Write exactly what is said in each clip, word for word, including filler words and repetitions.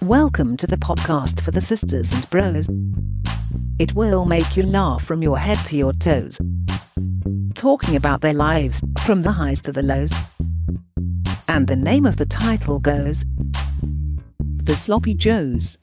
Welcome to the podcast for the sisters and bros. It will make you laugh from your head to your toes. Talking about their lives, from the highs to the lows. And the name of the title goes, The Sloppy Joes.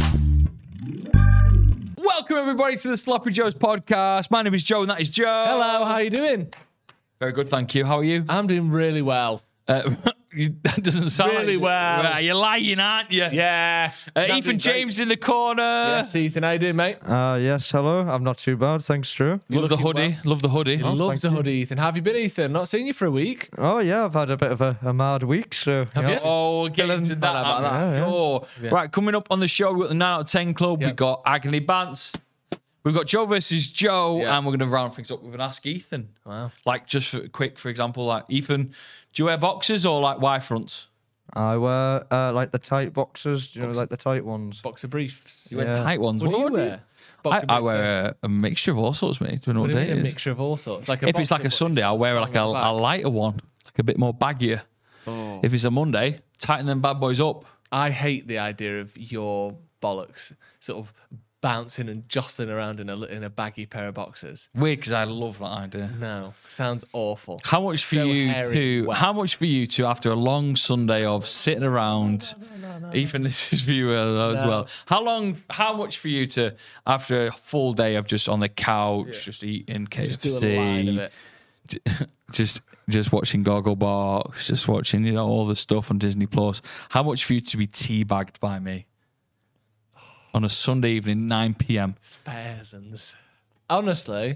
Welcome everybody to the Sloppy Joes podcast. My name is Joe and that is Joe. Hello, how are you doing? Very good, thank you. How are you? I'm doing really well. Uh, you, that doesn't sound Really like well. You're lying, aren't you? Yeah. Uh, Not Ethan doing James in the corner. Yes, Ethan, how you doing, mate? Uh, yes, hello. I'm not too bad, thanks, Drew. Love the looking hoodie. Love the hoodie. He Oh, loves the thank you. hoodie, Ethan. How have you been, Ethan? Not seen you for a week. Oh, yeah, I've had a bit of a, a mad week, so... Have yeah. you? Oh, we'll get into that. about that. I'm Yeah, yeah. sure. Yeah. Right, coming up on the show, we've got the nine out of ten club. Yep. We've got Agony Bants. We've got Joe versus Joe, Yeah. and we're going to round things up with an Ask Ethan. Wow. Like, just for, quick, for example, like, Ethan, do you wear boxers or like Y fronts? I wear, uh, like, the tight boxers, do you know, like the tight ones? Boxer briefs. You wear Yeah. tight ones. What do you wear? I, Boxer I briefs, wear a, a mixture of all sorts, mate. Do you know What what, do you day mean, it a is? mixture of all sorts? Like a If it's boxer, like a but Sunday, I'll wear like a, down the back. a lighter one, like a bit more baggier. Oh. If it's a Monday, tighten them bad boys up. I hate the idea of your bollocks sort of bouncing and jostling around in a in a baggy pair of boxers. Weird, because I love that idea. No, sounds awful. How much for So you hairy to? and wet. How much for you to after a long Sunday of sitting around? Even this is for you uh, as No. well. How long? How much for you to after a full day of just on the couch, just eating K F C, Just do a line of it. j- just just watching Gogglebox, just watching you know all the stuff on Disney Plus. How much for you to be teabagged by me on a Sunday evening, nine p.m. Thousands. Honestly,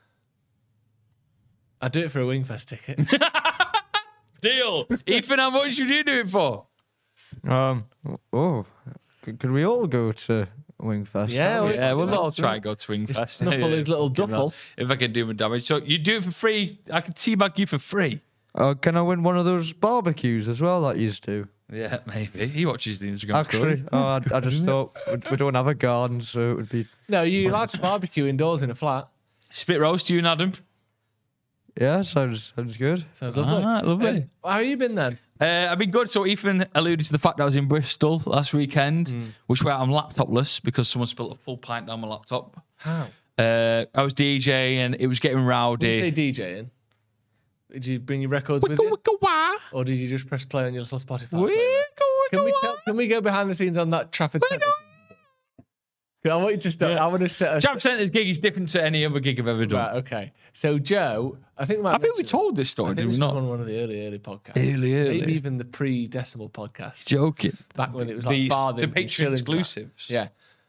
I'd do it for a Wingfest ticket. Deal, Ethan. How much would you do it for? Um, oh, c- could we all go to Wingfest? Yeah, we- Yeah, we'll Just all try and go to Just Wingfest. snuffle his little You know, duffel. if I can do my damage. So you do it for free. I can teabag you for free. Uh, can I win one of those barbecues as well that you do? Yeah, maybe. He watches the Instagram Actually, stories. oh, I, I just thought we, we don't have a garden, so it would be... No, you're allowed to barbecue indoors in a flat. Spit roast to you and Adam. Yeah, sounds sounds good. Sounds lovely. All right, lovely. Um, how have you been then? Uh, I've been good. So Ethan alluded to the fact that I was in Bristol last weekend, Mm. which where I'm laptopless because someone spilled a full pint down my laptop. How? Uh, I was DJing. It was getting Did you rowdy. say DJing? Did you bring your records with Wicka, you? wicka, wah. Or did you just press play on your little Spotify? Wicka, playlist? wicka, Can we wah. tell, Can we go behind the scenes on that Trafford Centre? I want you to start. I want to set a Jam Centre's gig is different to any other gig I've ever done. Right, okay. So Joe, I think we might I think we mention- told this story, I did think we this not? was on one of the early, early podcasts. Early, early. Maybe even the pre-decimal podcast. Joking. Back when it was like The, farthings the and Patreon shillings and that. exclusives. Yeah.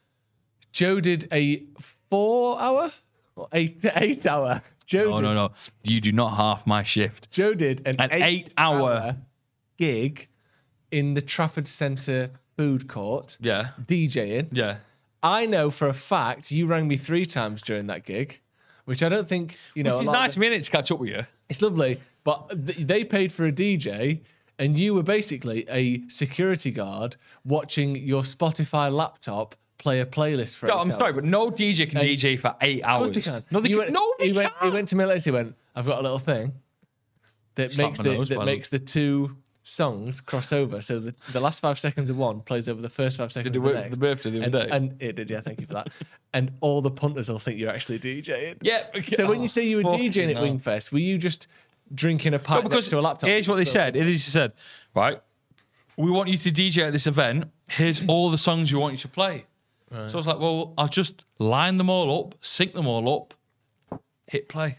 Joe did a four-hour or eight eight hour. Joe No, did, no, no. You do not half my shift. Joe did an, An eight-hour eight-hour gig in the Trafford Centre food court, Yeah. DJing. Yeah. I know for a fact you rang me three times during that gig, which I don't think you know. It's a lot of nice minutes to catch up with you. It's lovely, but th- they paid for a D J, and you were basically a security guard watching your Spotify laptop play a playlist for. No, eight I'm hours. sorry, but no D J can And- D J for eight Of hours. course they can. No, they He can. went, no, they he went, can't. he went to me later. He went, "I've got a little thing that Slap makes my the nose, that by makes the two songs cross over. So the, the last five seconds of one plays over the first five seconds Did it of the work next. for the birthday the and, other day? and it did, yeah. Thank you for that. And all the punters will think you're actually DJing. Yeah. because- So when you say you were oh, DJing at fucking Wingfest, were you just drinking a hell. pint No, next to a laptop? Here's what they said. It is said, right? We want you to D J at this event. Here's all the songs we want you to play. So I was like, well, I'll just line them all up, sync them all up, hit play.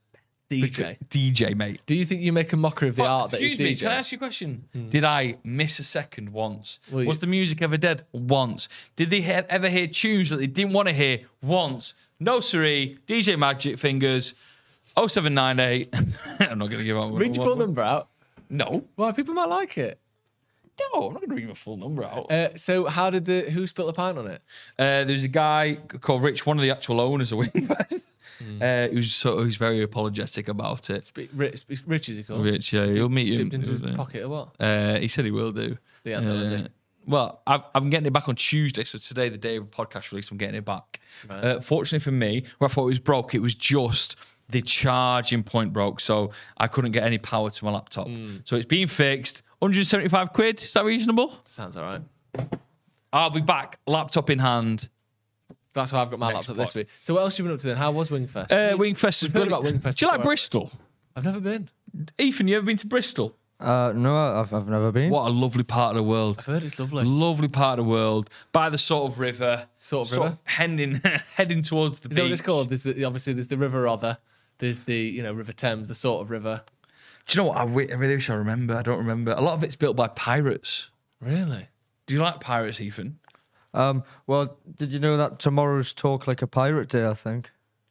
D J. D J, mate. Do you think you make a mockery of the But, art that is excuse me, D J? can I ask you a question? Did I miss a second once? Well, you- Was the music ever dead? Once. Did they he- ever hear tunes that they didn't want to hear? Once. No, siree. D J Magic Fingers. oh seven nine eight. I'm not going to give out. Read your full number out. No. Why, people might like it. No, I'm not going to read my full number out. Uh, so how did the, who spilt the pint on it? Uh, there's a guy called Rich, one of the actual owners of Wingfest. Uh, he was so he's very apologetic about it. Spe- Rich, Rich is he called? Rich, yeah, he'll meet you. Dipped into his pocket or what? Uh, he said he will do. Yeah, no, is Uh, it? Well, I've, I'm getting it back on Tuesday, so today, the day of podcast release, I'm getting it back. Right. Uh, fortunately for me, where I thought it was broke, it was just the charging point broke, so I couldn't get any power to my laptop. Mm. So it's being fixed. one hundred seventy-five quid. Is that reasonable? Sounds all right. I'll be back, laptop in hand. That's why I've got my Next laptop this pod. week. So what else have you been up to then? How was Wingfest? Uh, Wingfest is we've heard brilliant. about Wingfest Do you like before. Bristol? I've never been. Ethan, you ever been to Bristol? Uh, no, I've I've never been. What a lovely part of the world. I've heard it's lovely. Lovely part of the world. By the sort of river. Sort of river? heading, heading towards the Is that beach. what it's called? There's the, obviously there's the River Rother. There's the, you know, River Thames, the sort of river. Do you know what? I, wi- I really wish I remember. I don't remember. A lot of it's built by pirates. Really? Do you like pirates, Ethan? Um, well, did you know that tomorrow's Talk Like a Pirate Day, I think?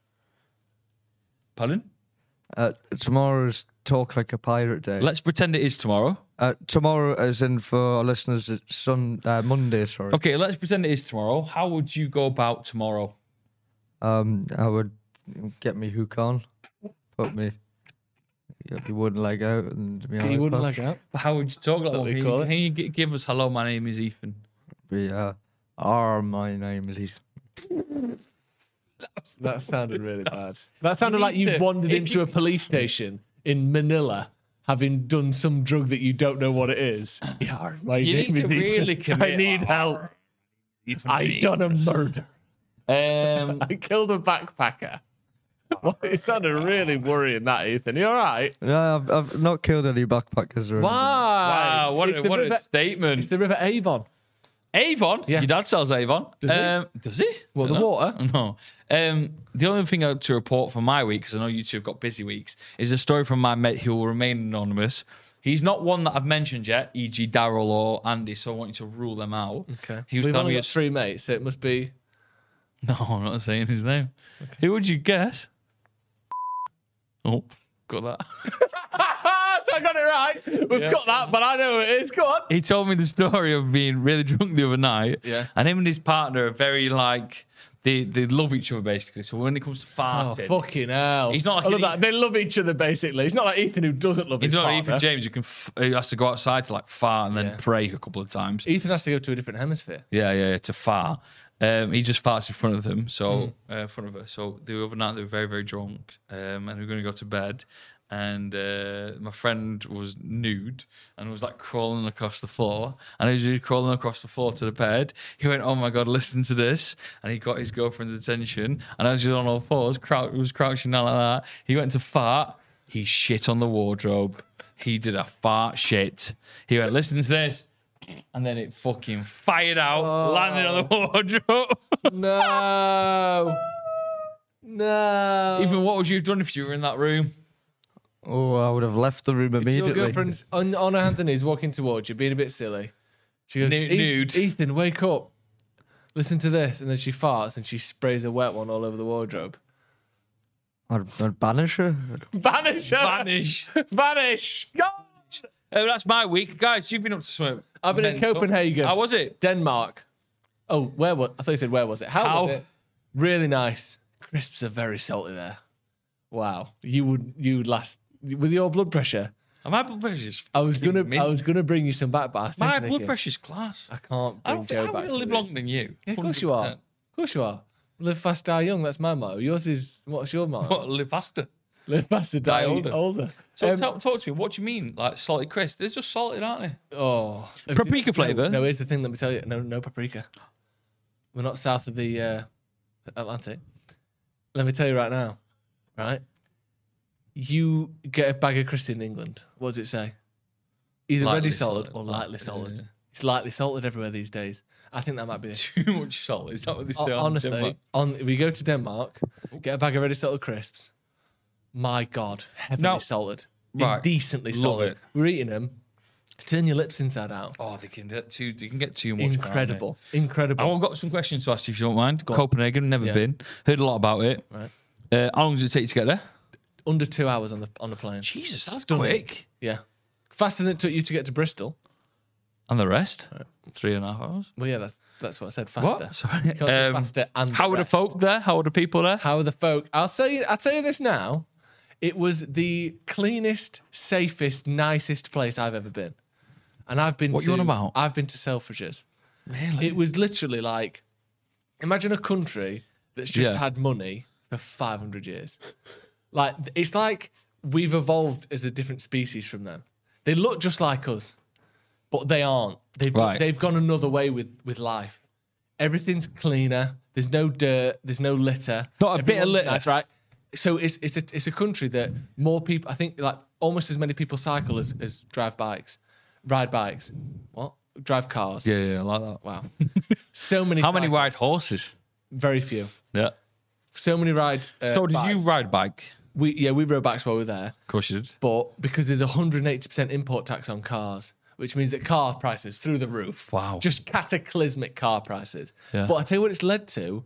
Pardon? Uh, tomorrow's Talk Like a Pirate Day. Let's pretend it is tomorrow. Uh, tomorrow, as in for our listeners, it's sun, uh, Monday, sorry. Okay, let's pretend it is tomorrow. How would you go about tomorrow? Um, I would get me hook on, put me, get me wooden leg out, and me You wouldn't iPod. like that? How would you talk like that that? what Can you you, call it? can you gi- give us hello, my name is Ethan? Be, uh, R, my name is Ethan. That sounded really bad. That sounded like need you to- wandered if into you- a police station in Manila, having done some drug that you don't know what it is. Yeah, my You name need is to Ethan. really commit. I need help. I done a murder. Um, I killed a backpacker. Well, it sounded really worrying, that, Ethan. You all right? No, I've, I've not killed any backpackers or anything. Why? wow, what, It's a, the what river, a statement. It's the River Avon. Avon? Yeah. Your dad sells Avon. Does he? um, Does he? What, the Dunno. water? No. Um, the only thing I had to report for my week, because I know you two have got busy weeks, is a story from my mate who will remain anonymous. He's not one that I've mentioned yet, for example. Daryl or Andy, so I want you to rule them out. Okay. He was We've telling only me... got three mates, so it must be... No, I'm not saying his name. Who would you guess? Oh, got that. so I got it right. We've Yeah. got that, but I know who it is. Go on. He told me the story of being really drunk the other night. Yeah. And him and his partner are very like they they love each other basically. So when it comes to Oh, farting, fucking hell. He's not like I love an that. They love each other, basically. He's not like Ethan, who doesn't love he's his not partner. even James. You can f- who has to go outside to like fart and then Yeah. pray a couple of times. Ethan has to go to a different hemisphere. Yeah, yeah, yeah, to fart. Um, he just farts in front of them, so uh, in front of her. So the other night they were very, very drunk, um, and we were going to go to bed. And uh, my friend was nude and was like crawling across the floor. And as he was crawling across the floor to the bed, he went, "Oh my god, listen to this!" And he got his girlfriend's attention. And as he was on all fours, crou- was crouching down like that. He went to fart. He shit on the wardrobe. He did a fart shit. He went, "Listen to this." And then it fucking fired out, landed on the wardrobe. No. No. Even what would you have done if you were in that room? Oh, I would have left the room If your immediately. girlfriend's on, on her hands and knees walking towards you, being a bit silly. She goes, Nu- "Eth- nude. Ethan, wake up. Listen to this." And then she farts and she sprays a wet one all over the wardrobe. I'd, I'd banish her. Vanish her. Vanish. Vanish. God. Uh, that's my week. Guys, you've been up to something. I've been in mental. Copenhagen. How was it? Denmark. Oh, where was I thought you said where was it? How, How? was it? Really nice. Crisps are very salty there. Wow. You would you would last with your blood pressure. My blood pressure's I was fucking gonna mint. I was gonna bring you some back, but I was My thinking, blood pressure's class. I can't I bring don't Joe think I'm back. going to to live this. longer than you. Yeah, of course you are. one hundred percent. Of course you are. Live fast, die young. That's my motto. Yours is what's your motto? What, live faster? Live faster, die, Die older. older. So Um, talk, talk to me. What do you mean, like salted crisp? They're just salted, aren't they? Oh, Paprika no, flavour? No, here's the thing. Let me tell you. No, no paprika. We're not south of the uh, Atlantic. Let me tell you right now. Right, you get a bag of crisps in England. What does it say? Either Lightly ready salted, salted. or lightly Yeah. salted. It's lightly salted everywhere these days. I think that might be it. Too much salt. Is that what they say? Hon- on Honestly, Denmark? on we go to Denmark, get a bag of ready salted crisps. My God, heavily Now- salted, Right. indecently Love salted. it. We're eating them. Turn your lips inside out. Oh, they can get too. They can get too much. can't they? Incredible, incredible. I've got some questions to ask you if you don't mind. on. Copenhagen, never Yeah. been. Heard a lot about it. Right. Uh, how long does it take to get there? Under two hours on the on the plane. Jesus, that's Stunning. quick. Yeah, faster than it took you to get to Bristol. And the rest? Three and a half hours. Well, yeah, that's that's what I said. Faster. What? Sorry. Because of Um, faster and how are the rest. folk there? How are the people there? How are the folk? I'll say I'll tell you this now. It was the cleanest, safest, nicest place I've ever been. And I've been What to you on about? I've been to Selfridges. Really? It was literally like imagine a country that's just Yeah. had money for five hundred years. Like it's like we've evolved as a different species from them. They look just like us, but they aren't. They've Right. they've gone another way with with life. Everything's cleaner. There's no dirt. There's no litter. Not a bit of Everyone's litter. nice, right? So it's it's a it's a country that more people. I think like almost as many people cycle as, as drive bikes, ride bikes. What? Drive cars. Yeah, yeah, I like that. Wow. So many. How many cyclists. ride horses? Very few. Yeah. So many ride. Uh, So did you bikes. ride bike? We yeah we rode bikes while we were there. Of course you did. But because there's a one hundred eighty percent import tax on cars, which means that car prices through the roof. Wow. Just cataclysmic car prices. Yeah. But I tell you what it's led to.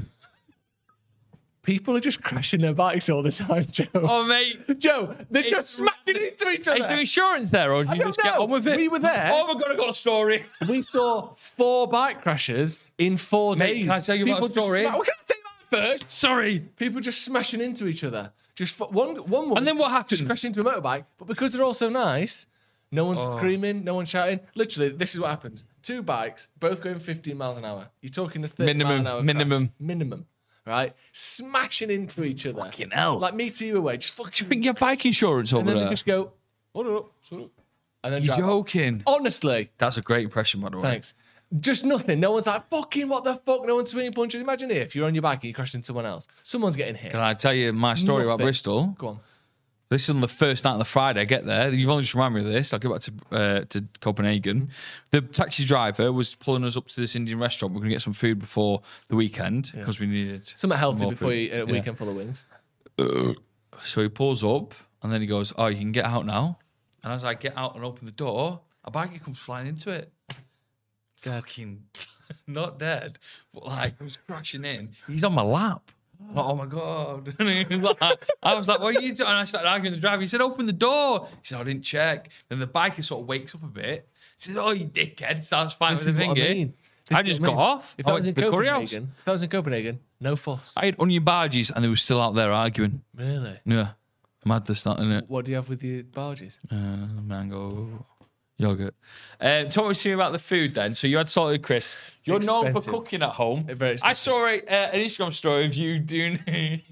People are just crashing their bikes all the time, Joe. Oh, mate. Joe, they're It's- just smashing into each other. Is there insurance there, or did I you don't just get know. on with it? We were there. Oh my god, I got a story. We saw four bike crashes in four Mate, days. can I tell you about People a story? Just, well, can I tell you that first? Sorry. People just smashing into each other. Just f- one one woman And then what happened? just crashed into a motorbike, but because they're all so nice, no one's Oh. screaming, no one's shouting. Literally, this is what happened. Two bikes, both going fifteen miles an hour. You're talking a thirty Minimum, mile an hour minimum. crash. Minimum. Right? Smashing into each other. Fucking hell. Like me to you away. Just fucking Do you think you have bike insurance over and then there? they just go, hold it up, shut up. And then You're drive off. joking. Honestly. That's a great impression, by the way. Thanks. Just nothing. No one's like, fucking what the fuck? No one's swinging punches. Imagine if you're on your bike and you crash into someone else. Someone's getting hit. Can I tell you my story about Nothing. Bristol? Go on. This is on the first night of the Friday. I get there. You've only just reminded me of this. I'll get back to uh, to Copenhagen. The taxi driver was pulling us up to this Indian restaurant. We're going to get some food before the weekend because we needed Something healthy more before food. you eat a Yeah. weekend full of wings. So he pulls up and then he goes, "Oh, you can get out now." And as I get out and open the door, a baggie comes flying into it. Fucking not dead, but like I was crashing in. He's on my lap. Oh my god! And he was like- I was like, "What are you doing?" And I started arguing with the driver. He said, "Open the door." He said, "I didn't check." Then the biker sort of wakes up a bit. He said, "Oh, you dickhead!" Starts fighting This with is the what I finger. mean. I This is just what I got mean. off. If I that went was to in the curry house. Copenhagen, if that was in Copenhagen, no fuss. I had onion barges and they were still out there arguing. Really? Yeah, mad this that, innit? What do you have with your barges? Uh, mango, yogurt. Um, talk to me about the food then. So you had salted crisps. You're known for Expensive. cooking at home. Uh, very I expensive. saw a, uh, an Instagram story of you doing,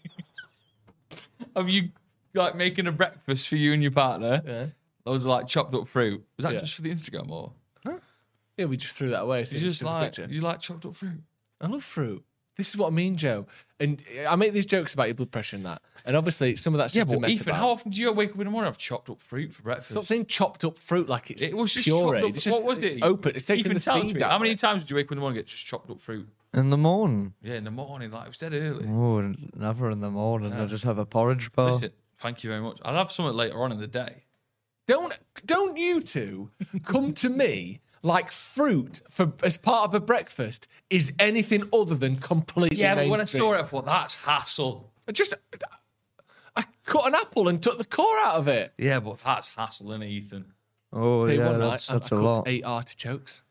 of you like making a breakfast for you and your partner. Yeah. Those are like chopped up fruit. Was that Yeah. just for the Instagram or? Yeah, we just threw that away. So You just took a like picture. you like chopped up fruit. I love fruit. This is what I mean, Joe. And I make these jokes about your blood pressure and that. And obviously, some of that's Yeah, just to but mess Ethan, about. how often do you wake up in the morning and have chopped up fruit for breakfast? Stop saying chopped up fruit like it's It was just pureed. chopped up. It's just What was it? open. It's taking Ethan, the tell it to seed me. out. How of many it. times do you wake up in the morning and get just chopped up fruit? In the morning? Yeah, in the morning, like it was dead early. Oh, never in the morning. I just have a porridge bar. Listen, thank you very much. I'll have something later on in the day. Don't don't you two come to me like fruit for as part of a breakfast is anything other than completely Yeah, but when I mainstream. store it, I thought that's hassle. I just I cut an apple and took the core out of it. Yeah, but that's hassle, innit, Ethan? Oh, Tell you yeah, one night, that's, I- that's I a cooked lot. eight artichokes.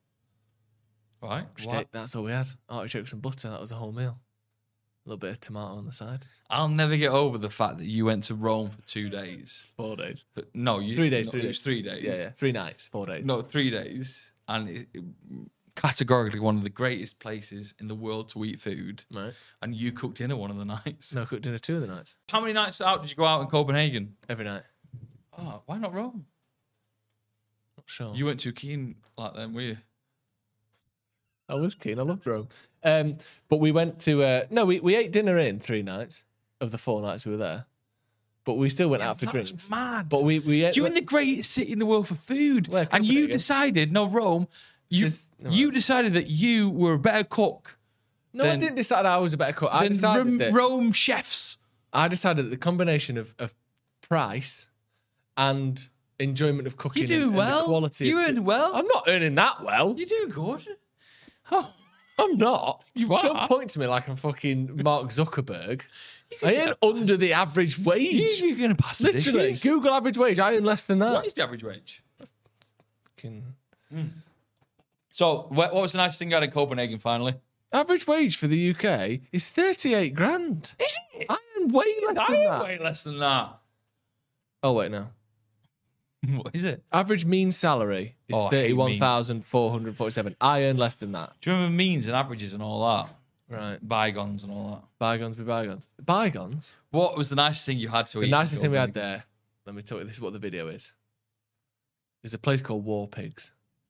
Right? Just What? ate- that's all we had. Artichokes and butter. That was the whole meal. A little bit of tomato on the side. I'll never get over the fact that you went to Rome for two days. Four days. But no, you Three days, no, three it days. was three days. Yeah, yeah. Three nights. Four days. No, three days, and it, it- categorically one of the greatest places in the world to eat food. Right. And you cooked dinner one of the nights. No, I cooked dinner two of the nights. How many nights out did you go out in Copenhagen? Every night. Oh, why not Rome? Not sure. You weren't too keen like them, were you? I was keen. I loved Rome. Um, but we went to uh, no, we, we ate dinner in three nights of the four nights we were there. But we still went out for That's drinks. mad. But we we ate. You're in the greatest city in the world for food, Where, and you Copenhagen? decided, no, Rome. You Says- no, you decided that you were a better cook no, I then- didn't decide I was a better cook. I than decided Rome, that Rome chefs. I decided that the combination of, of price and enjoyment of cooking You do and, and well. the quality. You of earn well. I'm not earning that well. You do good. Oh, I'm not. You Don't are. point to me like I'm fucking Mark Zuckerberg. I earn under the average wage. you, you're gonna pass the Literally, dishes. Google average wage. I earn less than that. What is the average wage? Fucking- So, what, what was the nicest thing you had in Copenhagen? Finally, Average wage for the U K is thirty-eight grand. is it? I earn way less I than am that. way less than that. Oh wait, no. What is it? Average mean salary is Oh, I hate thirty-one thousand four hundred forty-seven. I earn less than that. Do you remember means and averages and all that? Right. Bygones and all that. Bygones be bygones. Bygones. What was the nicest thing you had to eat? The in nicest thing we had Copenhagen? there. Let me tell you. This is what the video is. There's a place called War Pigs.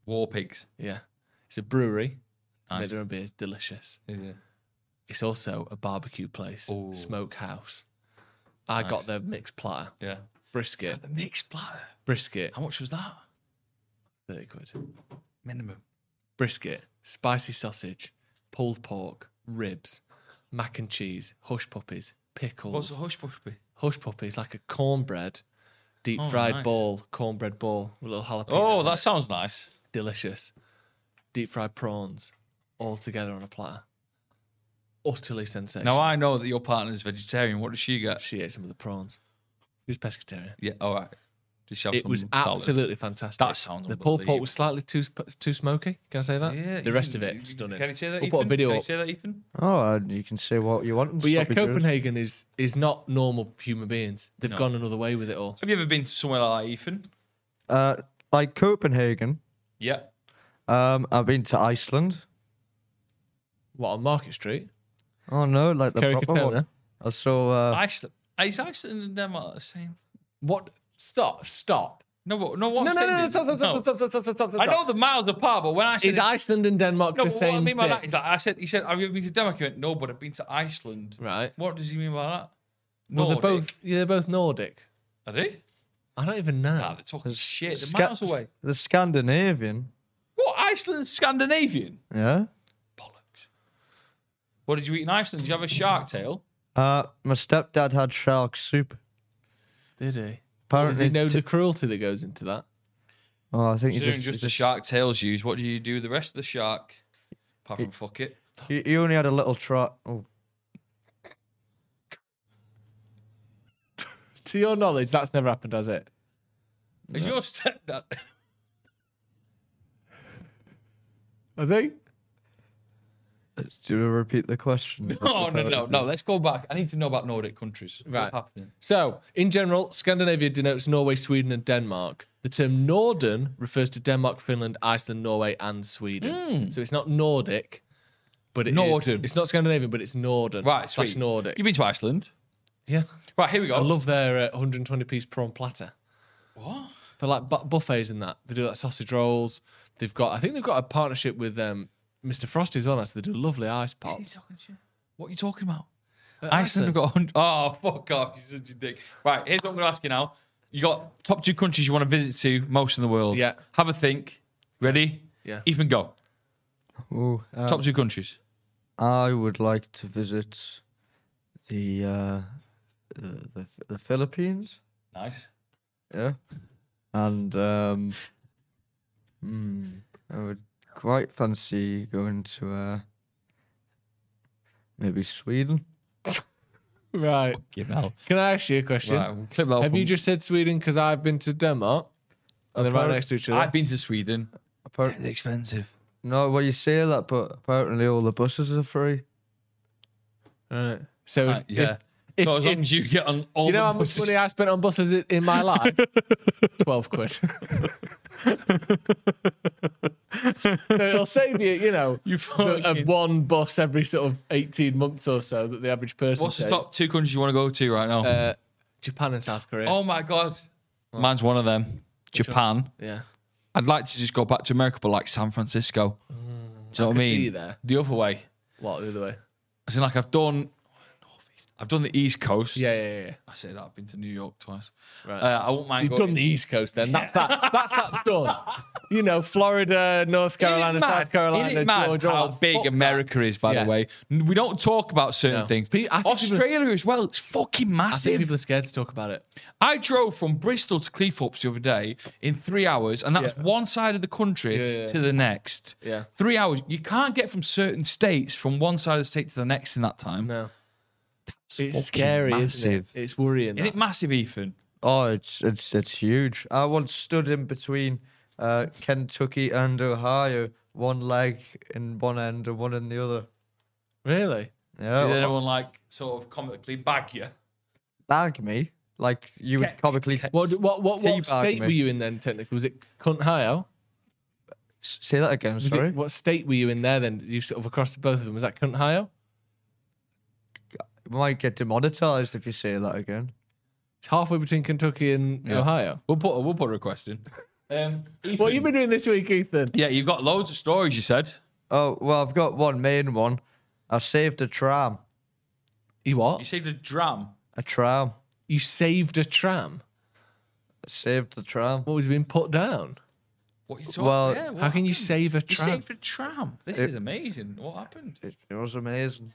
War Pigs. Yeah. It's a brewery. They Nice. make their own beers. Delicious. Yeah. It's also a barbecue place. Ooh. Smokehouse. I Nice. got the mixed platter. Yeah. Brisket. The mixed platter. Brisket. How much was that? thirty quid. Minimum. Brisket. Spicy sausage. Pulled pork. Ribs. Mac and cheese. Hush puppies. Pickles. What's the hush puppy? Hush puppies, like a cornbread, deep Oh, fried nice. ball, cornbread ball with little jalapenos. Oh, on that it. sounds nice. Delicious. Deep fried prawns, all together on a platter. Utterly sensational. Now I know that your partner's vegetarian. What does she get? She ate some of the prawns. She was pescatarian. Yeah. All right. Did she have It some was salad? absolutely fantastic. That sounds The pulled pork unbelievable. was slightly too sp- too smoky. Can I say that? Yeah. The rest Ethan, of it stunning. Can you say that? We'll Ethan? put a video Can you up. say that, Ethan? Oh, and you can say what you want. and But yeah, stop it, Drew. Copenhagen is is not normal human beings. They've No. gone another way with it all. Have you ever been to somewhere like that, Ethan? Uh, like Copenhagen. Yeah. Um, I've been to Iceland. What, on Market Street? Oh no, like the Kerry proper one. Katona? I saw. Uh, Iceland. Is Iceland and Denmark the same? What? Stop, stop. No, but no. What No, I'm no, no, no, saying stop, is- stop, stop, stop, stop, stop, stop, stop. I know the miles apart, but when I said Is Iceland and Denmark no, the but same what I mean by thing? that is like I said. He said, "Have you ever been to Denmark?" He went, "No, but I've been to Iceland." Right. What does he mean by that? Well, they're Nordic. both. Yeah, they're both Nordic. Are they? I don't even know. Nah, they're talking shit. They're Sca- miles away. The Scandinavian. What? Iceland's Scandinavian? Yeah. Bollocks. What did you eat in Iceland? Did you have a shark tail? Uh, my stepdad had shark soup. Did he? Does Apparently, he know t- the cruelty that goes into that? oh, I think he Considering just, just he the shark tail's used, what do you do with the rest of the shark? Apart from fuck it. He, he only had a little trot. Oh, To your knowledge, that's never happened, has it? Is your stepdad? Has he? do you want to repeat the question? No, no, no, no. Let's go back. I need to know about Nordic countries. Right. What's happening? So, in general, Scandinavia denotes Norway, Sweden, and Denmark. The term Norden refers to Denmark, Finland, Iceland, Norway, and Sweden. So it's not Nordic, but it is- Norden. It's not Scandinavian, but it's Norden. Right, slash sweet. Nordic. You've been to Iceland? Yeah. Right, here we go. I love their uh, one hundred twenty piece prawn platter. What? For like bu- buffets and that. They do like sausage rolls. They've got, I think they've got a partnership with um, Mister Frosty as well. So they do lovely ice pops. What are you talking about? Uh, Iceland have got. one hundred Oh, fuck off. You're such a dick. Right, here's what I'm going to ask you now. You got top two countries you want to visit to most in the world. Yeah. Have a think. Ready? Yeah. Ethan, go. Ooh, um, Top two countries. I would like to visit the uh, the, the the Philippines. Nice. Yeah, and um, hmm, I would quite fancy going to uh, maybe Sweden. Right. Give out. Can I ask you a question? Right, we'll clip that up Have you and- just said Sweden because I've been to Denmark? And they're right Apparent- next to each other. I've been to Sweden. Apparently, Expensive. no, well you say that, but apparently all the buses are free. Right. So, Uh, if, yeah. if, so as if- long as you get on all do you know the how much buses- money I spent on buses i- in my life? twelve quid. So it'll save you, you know, You the- a fucking- one bus every sort of eighteen months or so that the average person What's the takes. top two countries you want to go to right now? Uh, Japan and South Korea. oh my god. Mine's one of them. Japan. Yeah. I'd like to just go back to America, but like San Francisco. Do you know what I could mean? see you there. The other way. What, the other way? As in, like I've done, I've done the East Coast. Yeah, yeah, yeah. I say that I've been to New York twice. Right. Uh, I won't mind. You've going done the East Coast then. That's that. That's that done. You know, Florida, North Carolina, Isn't it mad? South Carolina, Isn't it mad Georgia. all how that? big Fuck that. America is, by Yeah. the way. We don't talk about certain No. things. Pe- I think people- Australia as well. It's fucking I think massive. people are scared to talk about it. I drove from Bristol to Cleethorpes the other day in three hours, and that was Yeah. one side of the country Yeah, yeah. to the next. Yeah. Three hours. You can't get from certain states from one side of the state to the next in that time. No. It's It's fucking scary, isn't massive. it? It's worrying. Isn't it that. massive, Ethan? Oh, it's it's it's huge. I once stood in between uh, Kentucky and Ohio, one leg in one end and one in the other. Really? Yeah, Did well, anyone like sort of comically bag you? bag me like you would Ke- comically What what what, what Teabag state me. were you in then? Technically, was it Cunt-Ohio? S- say that again. Was Sorry, it, what state were you in there then? You sort of across the both of them. Was that Cunt-Ohio? you might get demonetized if you say that again. It's halfway between Kentucky and Yeah. Ohio. We'll put we'll put a request in. Um, Ethan, What have you been doing this week, Ethan? Yeah, you've got loads of stories, you said. Oh, well, I've got one main one. I saved a tram. You what? You saved a dram. A tram. You saved a tram. I saved the tram. What was being put down? What are you talking Well, yeah, what How can you happened? save a You tram? saved a tram. This It- is amazing. What happened? It, it was amazing.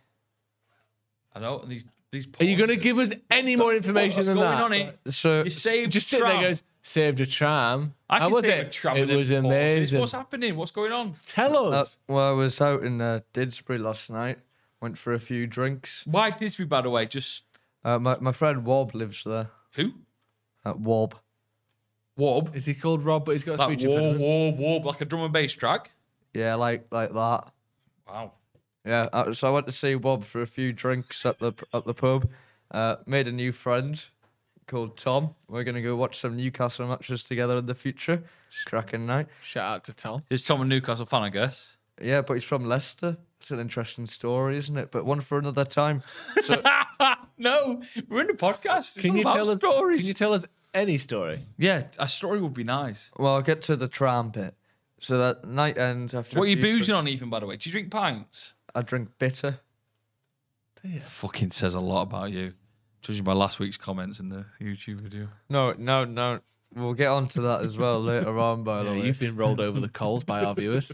I know these these. Are you going to pauses. give us any more information What's than going that? on here? So, You saved Just a sit there tram. and goes, saved a tram. I How can was save it? a tram It with them was pauses. amazing. What's happening? What's going on? Tell uh, us. well, I was out in uh, Didsbury last night. Went for a few drinks. Why Disney, by the way? Just Uh, my, my friend Wob lives there. who? At Wob. Wob. Is he called Rob, but he's got a Like speech war, impediment? war, war, like a drum and bass track. Yeah, like like that. Wow. Yeah, uh, so I went to see Wob for a few drinks at the at the pub. Uh, made a new friend called Tom. We're gonna go watch some Newcastle matches together in the future. Cracking night. Shout out to Tom. Is Tom a Newcastle fan, I guess? Yeah, but he's from Leicester. It's an interesting story, isn't it? But one for another time. So No, we're in the podcast. It's Can all you about tell us? stories. Can you tell us any story? Yeah, a story would be nice. well, I'll get to the tram bit. So that night ends after. What a are you few boozing drinks. on, Ethan, by the way? Do you drink pints? I drink bitter. Fucking says a lot about you, judging by last week's comments in the YouTube video. No, no, no. We'll get on to that as well later on. By the Yeah, way. you've been rolled over the coals by our viewers.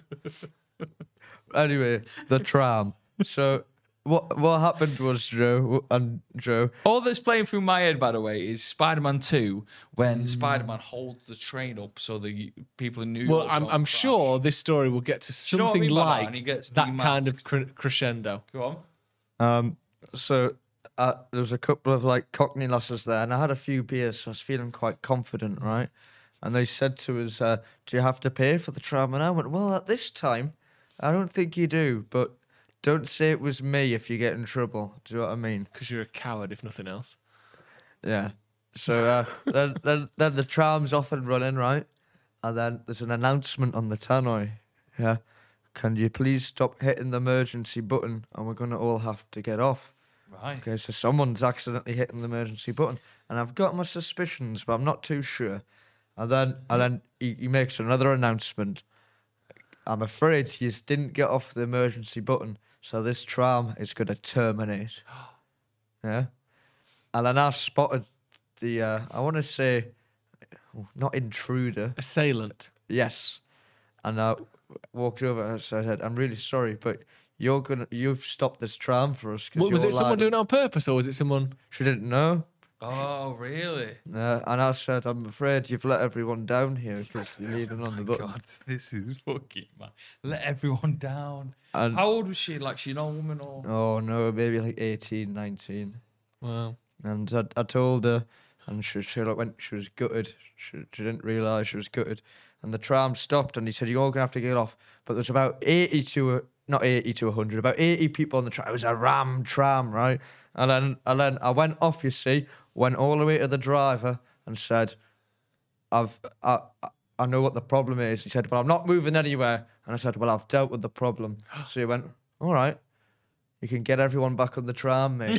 Anyway, the tram. So what what happened was Joe and Joe. All that's playing through my head, by the way, is Spider-Man two, when Spider-Man holds the train up so the people in New York. Well, I'm, don't I'm crash. sure this story will get to you know what I something mean by that? like And he gets that kind of demasked. cre- crescendo. Go on. Um, so uh, there was a couple of like Cockney lasses there, and I had a few beers, so I was feeling quite confident, right? And they said to us, uh, "Do you have to pay for the tram?" And I went, "Well, at this time, I don't think you do, but don't say it was me if you get in trouble." Do you know what I mean? Because you're a coward, if nothing else. Yeah. So uh, then, then, then the tram's off and running, right? And then there's an announcement on the tannoy. Yeah. Can you please stop hitting the emergency button, and we're gonna all have to get off. Right. Okay, so someone's accidentally hitting the emergency button, and I've got my suspicions, but I'm not too sure. And then, and then he, he makes another announcement. I'm afraid you didn't get off the emergency button, so this tram is going to terminate. Yeah, and then I spotted the, uh, I want to say, not intruder. Assailant. Yes, and I walked over and I said, "I'm really sorry, but you're gonna, you've stopped this tram for us." 'cause What, was you're it someone allowed-" doing it on purpose, or was it someone? She didn't know. Oh, really? Uh, and I said, "I'm afraid you've let everyone down here because you're leaning on the button." God, this is fucking man. Let everyone down. And How old was she? Like, she an old woman or? oh no, maybe like eighteen, nineteen. Wow. And I, I told her, and she she like went. She was gutted. She, she didn't realise she was gutted. And the tram stopped, and he said, "You're all gonna have to get off." But there's about eighty to a, not eighty to a hundred, about eighty people on the tram. It was a ram tram, right? And then and then I went off. You see, went all the way to the driver and said, "I've I I know what the problem is." He said, "But I'm not moving anywhere." And I said, "Well, I've dealt with the problem." So he went, "All right, you can get everyone back on the tram, mate."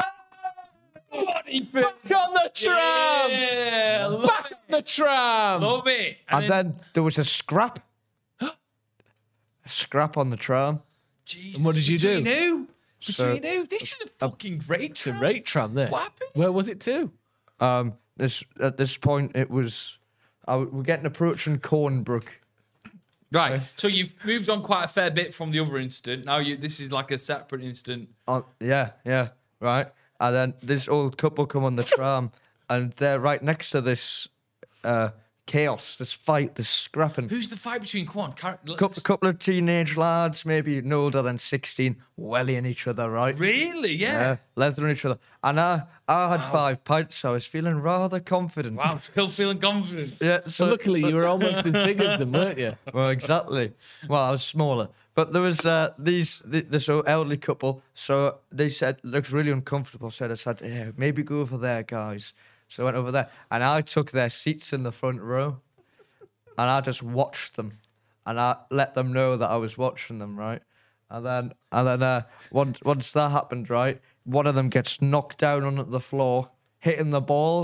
Back on the tram! Yeah, love Back on the tram! Love it. And then there was a scrap. a scrap on the tram. Jesus, And what did you do? between who? So- Between who? This is a fucking great It's a tram. rate tram, this. What happened? Where was it to? Um, this at this point it was. I, we're getting approaching Cornbrook. Right. So you've moved on quite a fair bit from the other incident. Now you this is like a separate incident. On, yeah, yeah, right. And then this old couple come on the tram, and they're right next to this uh, chaos, this fight, this scrapping. Who's the fight between? Come on, Car- A couple, couple of teenage lads, maybe no older than sixteen, wellying each other, right? Really? Yeah. Yeah, leathering each other. And I, I had five pints, so I was feeling rather confident. Wow. Still feeling confident. Yeah, so Luckily, you were almost as big as them, weren't you? Well, exactly. Well, I was smaller, but there was uh, these th- this elderly couple. So they said looks really uncomfortable. Said I said, "Yeah, maybe go over there, guys." So I went over there, and I took their seats in the front row, and I just watched them, and I let them know that I was watching them, right? And then and then uh, once once that happened, right, one of them gets knocked down on the floor, hitting the balls.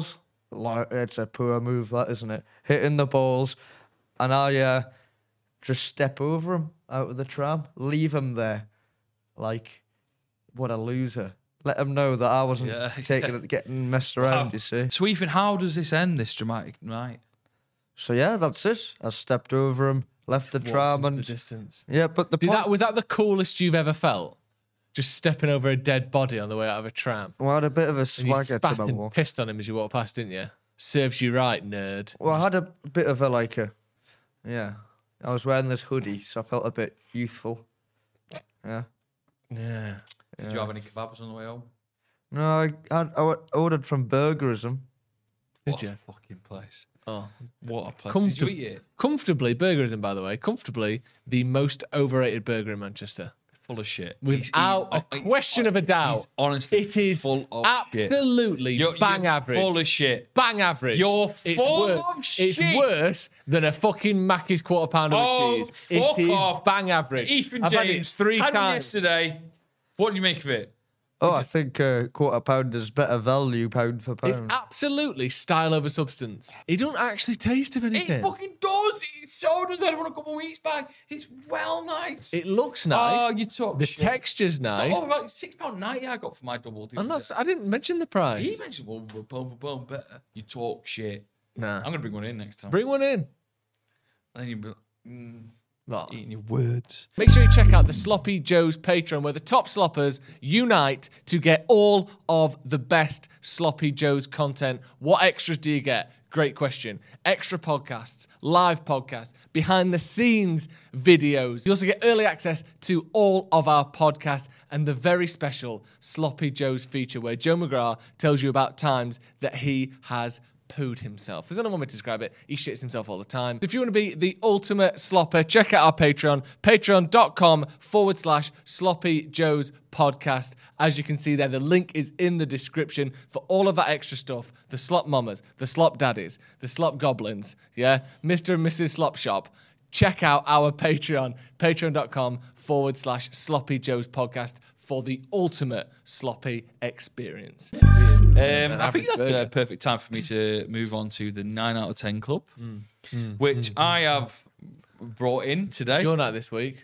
like it's a poor move, that isn't it? Hitting the balls, and I uh, just step over him out of the tram, leave him there, like what a loser. Let him know that I wasn't Yeah, taking yeah. it, getting messed around. Wow. You see. So, Ethan, how does this end, this dramatic night? So yeah, that's it. I stepped over him, left the Walked tram, into and the distance. yeah. But the Did point, that was that the coolest you've ever felt? Just stepping over a dead body on the way out of a tram. well, I had a bit of a And you swagger to spat my and walk. pissed on him as you walked past, didn't you? Serves you right, nerd. Well, I had a bit of a like a, yeah. I was wearing this hoodie, so I felt a bit youthful. Yeah. Yeah. Did you have any kebabs on the way home? No, I I, I ordered from Burgerism. Did What you? a fucking place. Oh. What a place. Comfortab- Did you eat it? Comfortably, Burgerism, by the way, comfortably the most overrated burger in Manchester. Full of shit. Without a he's- question of a doubt. he's honestly It is full of shit. absolutely You're- bang you're average. Full of shit. Bang average. You're it's full worse, of It's shit. worse than a fucking Mackey's quarter pounder Oh, with cheese. fuck It is off. bang average. Ethan I've had it James, three had one times. yesterday. What do you make of it? Oh, I think uh, quarter pound is better value pound for pound. It's absolutely style over substance. It don't actually taste of anything. It fucking does. It so does. I had one a couple of weeks back. It's well nice. It looks nice. Oh, you talk the shit. texture's nice. Oh, right, six pound ninety I got for my double. I'm not, I didn't mention the price. He mentioned well, boom, boom, boom, better. You talk shit. Nah. I'm gonna bring one in next time. Bring one in. And then you be like, mm, What? eating your words. Make sure you check out the Sloppy Joe's Patreon, where the top sloppers unite to get all of the best Sloppy Joe's content. What extras do you get? Great question. Extra podcasts, live podcasts, behind the scenes videos. You also get early access to all of our podcasts and the very special Sloppy Joe's feature, where Joe McGrath tells you about times that he has pooed himself. There's only one way to describe it. He shits himself all the time. If you want to be the ultimate slopper, check out our Patreon, patreon.com forward slash sloppy joe's podcast. As you can see there, the link is in the description for all of that extra stuff. The slop mamas, the slop daddies, the slop goblins, yeah? Mister and Missus Slop Shop. Check out our Patreon, patreon.com forward slash sloppy joe's podcast for the ultimate sloppy experience. Um, I average think that's burger. a perfect time for me to move on to the nine out of ten club, Mm. which I have brought in today. Your night this week.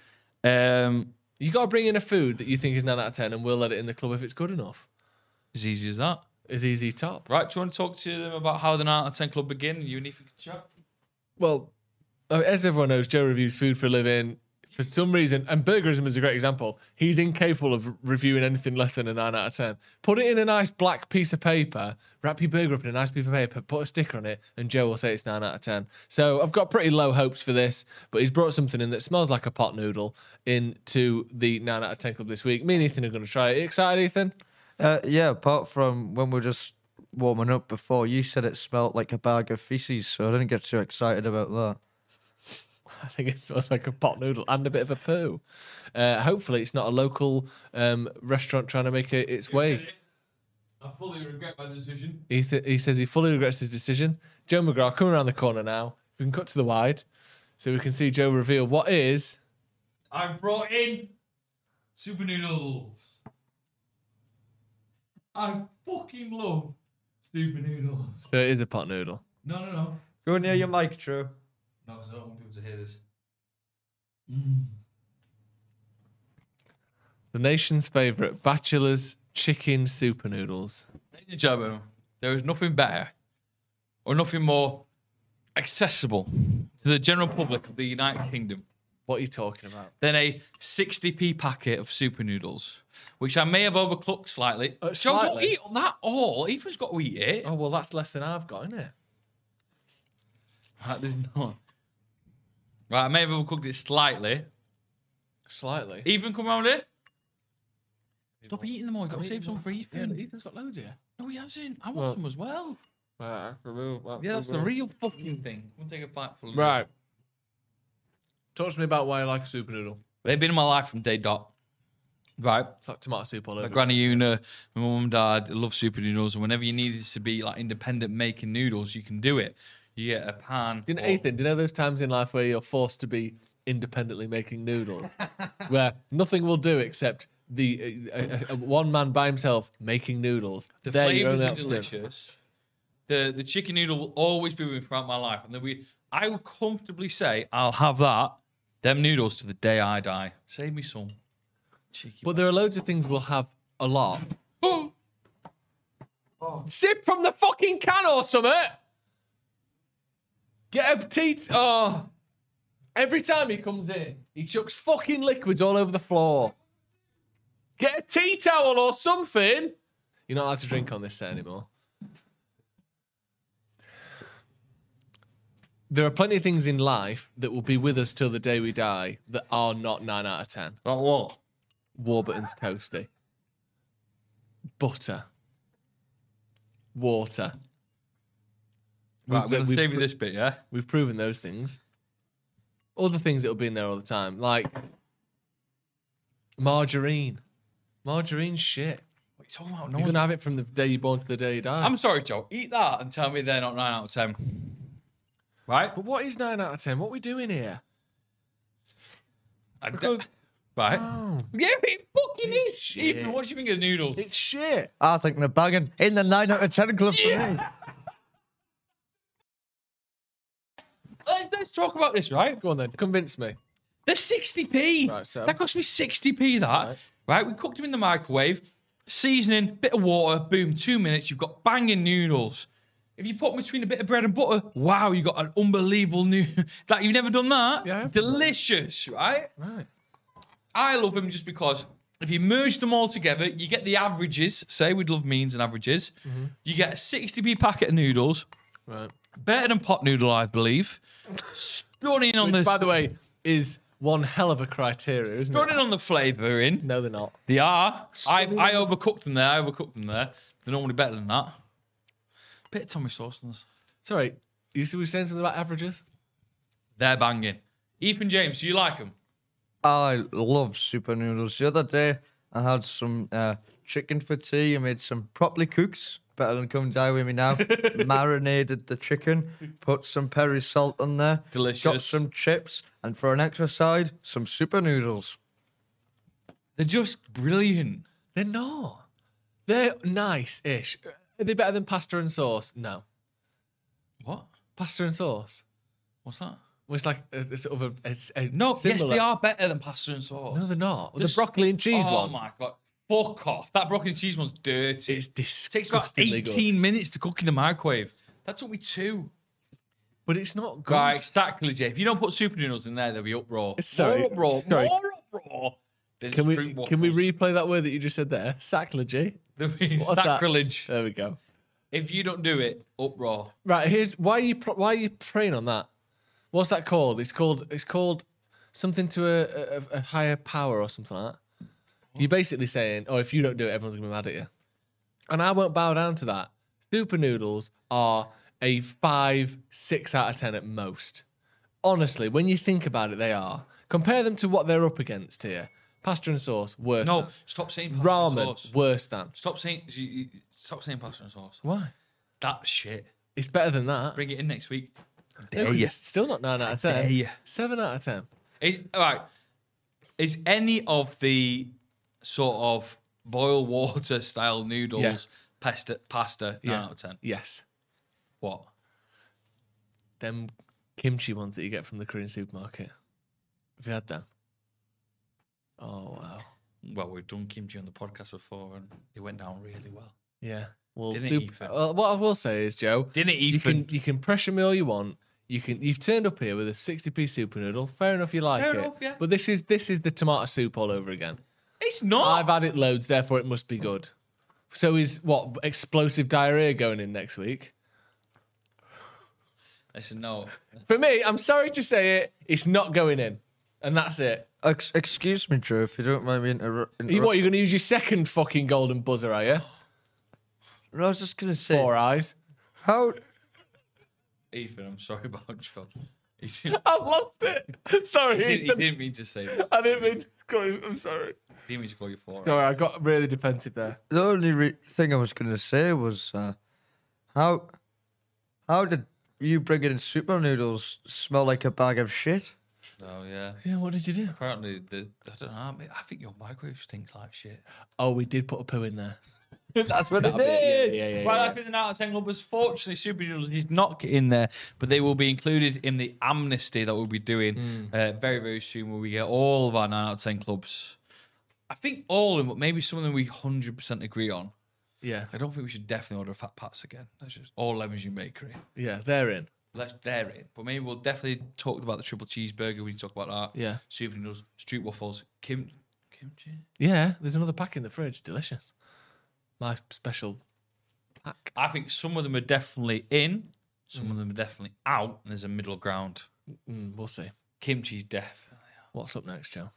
Um, You got to bring in a food that you think is nine out of ten, and we'll let it in the club if it's good enough. as easy as that. Is easy top. Right, do you want to talk to them about how the nine out of ten club begin? You and Ethan can chat. Well, uh, as everyone knows, Joe reviews food for a living. For some reason, and Burgerism is a great example, he's incapable of reviewing anything less than a nine out of ten. Put it in a nice black piece of paper, wrap your burger up in a nice piece of paper, put a sticker on it, and Joe will say it's nine out of ten. So I've got pretty low hopes for this, but he's brought something in that smells like a pot noodle into the nine out of ten club this week. Me and Ethan are going to try it. Are you excited, Ethan? Uh, yeah, apart from when we're just warming up before, you said it smelled like a bag of feces, so I didn't get too excited about that. I think it smells like a pot noodle and a bit of a poo. Uh, hopefully, it's not a local um, restaurant trying to make it its way. I fully regret my decision. He, th- he says he fully regrets his decision. Joe McGrath coming around the corner now. We can cut to the wide so we can see Joe reveal what is. I've brought in super noodles. I fucking love super noodles. So it is a pot noodle. No, no, no. Go near your mic, True. No, because I don't want people to hear this. Mm. The nation's favourite bachelor's chicken super noodles. Ladies and gentlemen, there is nothing better or nothing more accessible to the general public of the United Kingdom What are you talking about? than a sixty p packet of super noodles, which I may have overcooked slightly. Uh, Joe, don't slightly? eat that all. Ethan's got to eat it. Oh, well, that's less than I've got, isn't it? Right, there's no- right, I may have overcooked it slightly. Slightly. Ethan, come round here. Stop eating them all. You've got to I'm save eating some more. for Yeah, Ethan. Ethan's got loads here. No, he hasn't. I want Well- some as well. Right, Yeah, that's the real fucking thing. We'll take a bite for Right. Talk to me about why I like a super noodle. They've been in my life from day dot. Right. It's like tomato soup all over. My it. granny Una, my mum and dad love super noodles, and whenever you needed to be like independent making noodles, you can do it. You get a pan. Do you know, or- Ethan, do you know those times in life where you're forced to be independently making noodles? Where nothing will do except the uh, uh, uh, one man by himself making noodles. The There, your flavors only are option. delicious. the the chicken noodle will always be with me throughout my life, and then we I will comfortably say I'll have that them noodles to the day I die. Save me some. Cheeky. But there are loads of things we'll have a lot. Oh. Sip from the fucking can or something. Get a tea. T- oh. Every time he comes in, he chucks fucking liquids all over the floor. Get a tea towel or something. You're not allowed to drink on this set anymore. There are plenty of things in life that will be with us till the day we die that are not nine out of ten. Like what? Warburton's Toasty. Butter. Water. Right, I'm We've- going to we've save you pr- this bit, yeah? We've proven those things. Other things that will be in there all the time, like margarine. Margarine's shit. What are you talking about? No You're one- going to have it from the day you're born to the day you die. I'm sorry, Joe. Eat that and tell me they're not nine out of ten. Right? But what is nine out of ten? What are we doing here? I d- Because- right? Oh, Yeah, it fucking is. Shit. Ethan, what do you think of the noodles? it's shit. I think they're bagging in the nine out of ten club for me. Let's, let's talk about this, right? Go on then, convince me. They're sixty p. Right, so- That cost me sixty p, that. Right. Right. We cooked them in the microwave, seasoning, bit of water, boom, two minutes. You've got banging noodles. If you put them between a bit of bread and butter, wow, you got an unbelievable new. Like, you've never done that? Yeah, I have. Delicious, right? Right. I love them just because if you merge them all together, you get the averages. Say we'd love means and averages. Mm-hmm. You get a sixty p packet of noodles. Right. Better than pot noodle, I believe. Stunning on Which, this. by the way, is one hell of a criteria, isn't Stunning it? on the flavouring. No, they're not. They are. I, Stunning. I overcooked them there. I overcooked them there. They're normally better than that. Bit of Tommy sauce in this. Sorry, you see we were saying something about averages? They're banging. Ethan James, do you like them? I love super noodles. The other day, I had some uh, chicken for tea. I made some properly cooked. Better than come die with me now. Marinated the chicken, put some peri salt on there. Delicious. Got some chips, and for an extra side, some super noodles. They're just brilliant. They're not. They're nice-ish. Are they better than pasta and sauce? No. What? Pasta and sauce. What's that? Well, it's like a, a sort of a, a, a No, similar. yes, they are better than pasta and sauce. No, they're not. This- The broccoli and cheese oh one. my God. Fuck off. That broccoli and cheese one's dirty. It's It takes about disgustingly eighteen good. minutes to cook in the microwave. That took me two. But it's not good. Right, exactly, Jay. If you don't put super noodles in there, they'll be uproar. Sorry, More uproar. sorry. More uproar. Then Can we drink can we waffles. replay that word that you just said there? Sacrilege. There'll be What's that? sacrilege. There we go. If you don't do it, uproar. Right, here's why are you pr- why are you praying on that? What's that called? It's called it's called something to a, a, a higher power or something like that. You're basically saying, oh, if you don't do it, everyone's gonna be mad at you. And I won't bow down to that. Super noodles are a five, six out of ten at most. Honestly, when you think about it, they are. Compare them to what they're up against here. Pasta and sauce, worse. No, than. stop saying pasta and Ramen, sauce. worse than. Stop saying, you- you- stop saying pasta and sauce. Why? That shit. It's better than that. Bring it in next week. No, 'cause it's still not nine out of ten. dare ya. Seven out of ten. Is, all right. Is any of the sort of boil water style noodles Yeah. pasta pasta nine Yeah. out of ten? Yes. What? Them kimchi ones that you get from the Korean supermarket. Have you had them? Oh wow. Well, we've done kimchi on the podcast before, and it went down really well. Yeah. Well, Didn't it, super, Ethan? well, what I will say is, Joe, Didn't it, you Ethan? can you can pressure me all you want. You can you've turned up here with a sixty p super noodle. Fair enough, you like Fair it. enough, yeah. But this is this is the tomato soup all over again. It's not. I've had it loads, therefore it must be good. So is what explosive diarrhea going in next week? Listen, no. For me, I'm sorry to say it, it's not going in, and that's it. Ex- excuse me, Drew, if you don't mind me inter- You, what, you're going to use your second fucking golden buzzer, are you? I was just gonna say, Four eyes. how Ethan, I'm sorry about John. He didn't, I've lost it. Sorry, he didn't, he Ethan. didn't mean to say that. I didn't mean to call you. I'm sorry. He didn't mean to call you for. Sorry, I got really defensive there. the only re- thing I was gonna say was uh, how how did you bring in super noodles smell like a bag of shit? Oh yeah. Yeah, what did you do? Apparently, the I don't know. I, mean, I think your microwave stinks like shit. Oh, we did put a poo in there. That's what That'll it be it. is. Yeah, yeah, yeah, right, yeah, I've been an out of ten clubbers. Fortunately, Super Noodles is not in there, but they will be included in the amnesty that we'll be doing Mm. uh, very, very soon, where we get all of our nine out of ten clubs. I think all of them, but maybe some of them we one hundred percent agree on. Yeah, I don't think we should definitely order Fat Pats again. That's just all Lemons You Bakery. yeah, they're in. Let's they're in. But maybe we'll definitely talk about the triple cheeseburger. We need to talk about that. Yeah, Super Noodles, street waffles, kim kimchi. yeah. There's another pack in the fridge. Delicious. My special pack. I think some of them are definitely in, some of them are definitely out, and there's a middle ground. Mm, we'll see. Kimchi's definitely out. What's up next, Joe?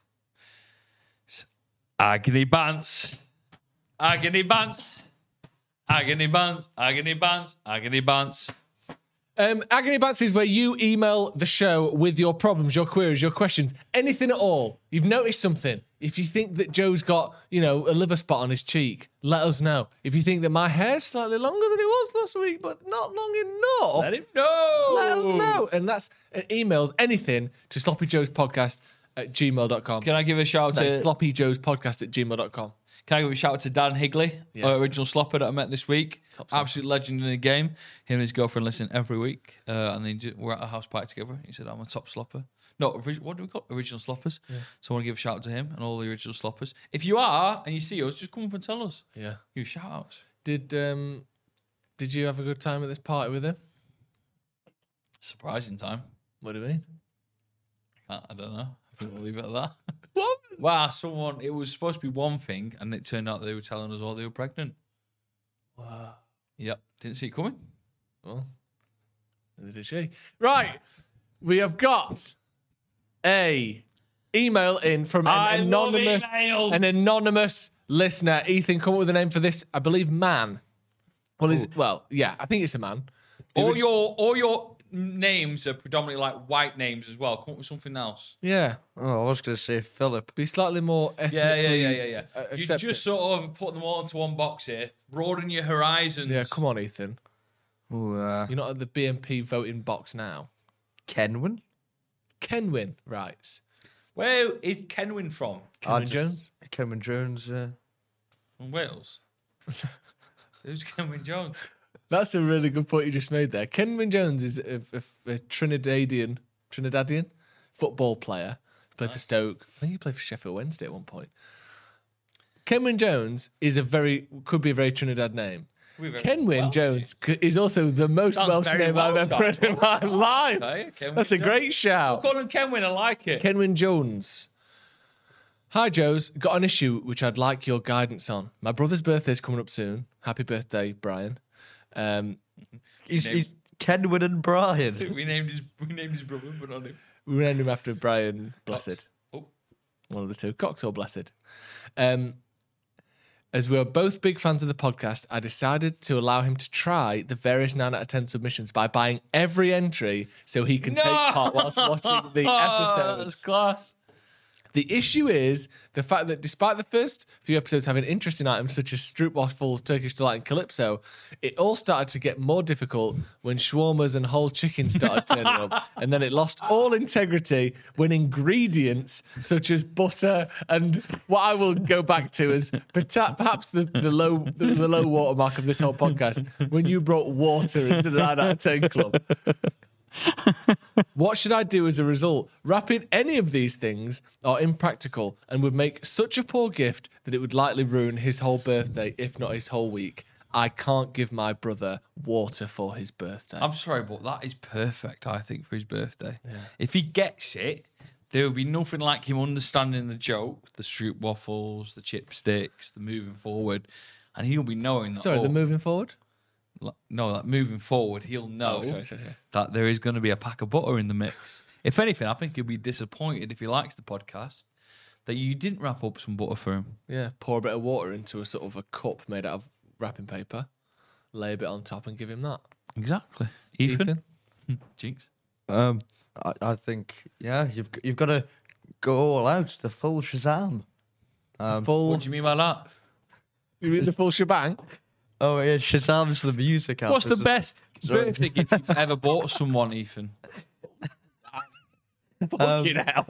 Agony Bants. Agony Bants. Agony Bants. Agony Bants. Agony Bants. Um, Agony Bants is where you email the show with your problems, your queries, your questions, anything at all. You've noticed something. If you think that Joe's got, you know, a liver spot on his cheek, let us know. If you think that my hair's slightly longer than it was last week, but not long enough, Let him know. let us know. And that's uh, emails anything to sloppyjoespodcast at gmail dot com. Can I give a shout out That's to sloppyjoespodcast at gmail dot com. Can I give a shout out to Dan Higley, Yeah. our original slopper that I met this week? Top slopper. Absolute legend in the game. Him and his girlfriend listen every week, uh, and they ju- we're at a house party together. He said, "I'm a top slopper." No, ori- what do we call it? Original sloppers. So I want to give a shout out to him and all the original sloppers. If you are and you see us, just come up and tell us. Yeah. You shout outs. Did um, did you have a good time at this party with him? Surprising time. What do you mean? I, I don't know. I think we'll leave it at that. What? Wow, someone. It was supposed to be one thing, and it turned out they were telling us all they were pregnant. Wow. Yep, didn't see it coming. Well, neither did she. Right. We have got a email in from an I love anonymous emails. an anonymous listener. Ethan, come up with a name for this. I believe man. Well, is well, yeah, I think it's a man. The All orig- your all your names are predominantly like white names as well. Come up with something else. yeah, Oh, I was going to say Philip. be slightly more ethnically. Yeah, yeah, yeah, yeah, yeah. uh, you accepted. just sort of put them all into one box here. Broaden your horizons. Yeah, come on, Ethan. Ooh, uh, You're not at the B M P voting box now. Kenwin? Kenwin, right? Where is Kenwin from? Kenwin just- Jones. Kenwin Jones. Uh, From Wales. Who's Kenwin Jones? That's a really good point you just made there. Kenwin Jones is a, a, a Trinidadian Trinidadian football player. He played for Stoke. I think he played for Sheffield Wednesday at one point. Kenwin Jones is a very could be a very Trinidad name. We're very Kenwin Welsh. Jones c- is also the most Sounds Welsh very name I've Welsh, ever heard in my that. life. Okay, Kenwin That's a Jones. great shout. Call him Kenwin. I like it. Kenwin Jones. Hi, Joes. Got an issue which I'd like your guidance on. My brother's birthday's coming up soon. Happy birthday, Brian. Um, he's, Name- he's Kenwin and Brian. we named his we named his brother, but not him. we named him after Brian Blessed. Oh, One of the two. Cox or Blessed. Um, as we are both big fans of the podcast, I decided to allow him to try the various nine out of ten submissions by buying every entry so he can no! take part whilst watching the episodes. That's class. The issue is the fact that despite the first few episodes having interesting items such as stroopwafels, Turkish delight, and calypso, it all started to get more difficult when shawarmas and whole chicken started turning up, and then it lost all integrity when ingredients such as butter and what I will go back to as peta- perhaps the, the low the, the low watermark of this whole podcast when you brought water into the nine out of ten club. What should I do as a result? Wrapping any of these things are impractical and would make such a poor gift that it would likely ruin his whole birthday, if not his whole week. I can't give my brother water for his birthday. I'm sorry, but that is perfect, I think, for his birthday. If he gets it, there will be nothing like him understanding the joke, the stroop waffles, the chipsticks, the moving forward, and he'll be knowing that. Sorry, oh, the moving forward? like- no, that moving forward, he'll know Oh, sorry, sorry, sorry. that there is going to be a pack of butter in the mix. If anything, I think he'll be disappointed if he likes the podcast that you didn't wrap up some butter for him. Yeah, pour a bit of water into a sort of a cup made out of wrapping paper, lay a bit on top and give him that. Exactly. Ethan? Ethan? Jinx. Um, I, I think yeah, you've g- you've got to go all out, the full Shazam. Um, Full, What do you mean by that? you mean the full shebang? oh yeah, Shazam's the music app. What's the isn't it? best Sorry. birthday gift you've ever bought someone, Ethan? Fucking hell.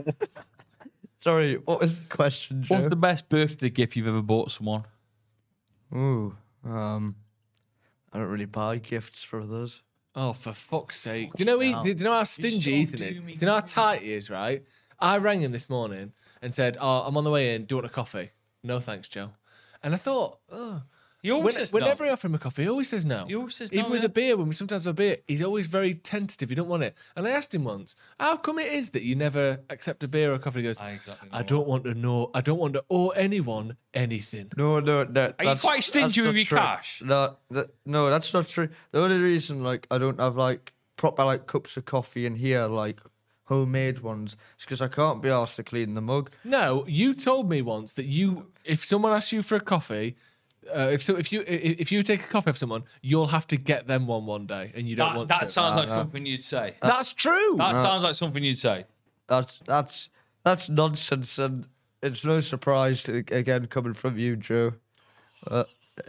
Sorry, what was the question, Joe? What's the best birthday gift you've ever bought someone? Ooh, Um, I don't really buy gifts for others. Oh, for fuck's sake! Do you know? He, do you know how stingy so Ethan is? Do doomy, you know how tight he is? Right? I rang him this morning and said, "Oh, I'm on the way in. Do you want a coffee?" No, thanks, Joe. And I thought, oh. He always When, says whenever no. I offer him a coffee, he always says no. He always says Even no, with yeah. a beer, when we sometimes have a beer, he's always very tentative. He don't want it. And I asked him once, how come it is that you never accept a beer or a coffee? He goes, I exactly I know don't want to know. I don't want to owe anyone anything. No, no, no. Are you quite stingy with not your true. cash? No, that, no, that's not true. The only reason, like, I don't have like proper like cups of coffee in here, like homemade ones, is because I can't be asked to clean the mug. No, you told me once that you, if someone asks you for a coffee, uh, if so, if you if if you take a coffee off someone, you'll have to get them one one day, and you don't That, want that to. sounds like no. something you'd say. That's true. That sounds like something you'd say. That's that's that's nonsense, and it's no surprise to, again coming from you, Joe. Uh,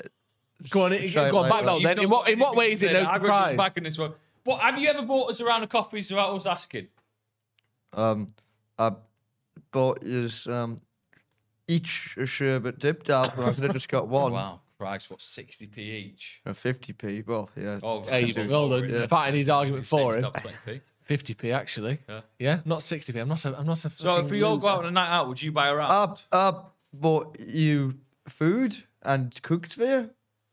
Go on, Try go it on, like back that. that then. In what in what way is it no I've got surprise? you back in this one. But have you ever bought us a round of coffees without us asking? um, I bought yous um each a sherbet dip down, but I could have just got one. Wow, Christ, what sixty p each? A fifty p. Well, yeah. Oh, Hey, you've okay. well done. Yeah. Fighting his argument for him. Saved up twenty p. fifty p actually. Yeah. Yeah, not sixty p. I'm not a. I'm not a. So if fucking we all go loser. out on a night out, would you buy a round? I I bought you food and cooked for you.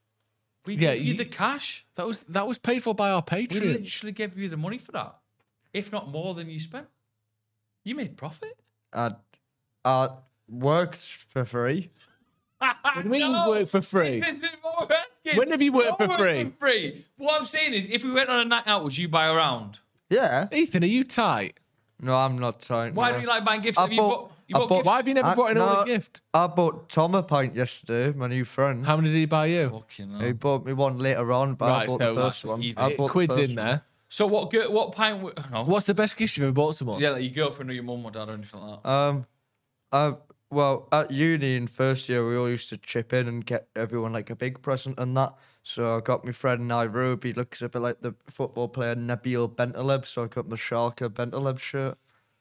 we yeah, give you you- the cash. that was that was paid for by our We Patreon. literally gave you the money for that, if not more than you spent. You made profit. I I worked for free. What do you mean you work for free? This isn't what we're asking. When have you worked Don't for work free? For free. What I'm saying is, if we went on a night out, would you buy a round? Yeah. Ethan, are you tight? No, I'm not trying. Why no. do you like buying gifts? I Have you bought- bought, you I bought bought- gifts? Why have you never I- bought anyone no, a gift? I bought Tom a pint yesterday, my new friend. How many did he buy you? Fucking He hell. bought me one later on, but I Right, bought so the first that's one. even. I Eight bought the quid's first in one. there. So what? gi- What pint? w- No. What's the best gift you've ever bought someone? Yeah, like your girlfriend or your mum or dad or anything like that. Um, I well at uni in first year we all used to chip in and get everyone like a big present and that. So I got my friend Nairobi. He looks a bit like the football player Nabil Bentaleb. So I got my Schalke Bentaleb shirt.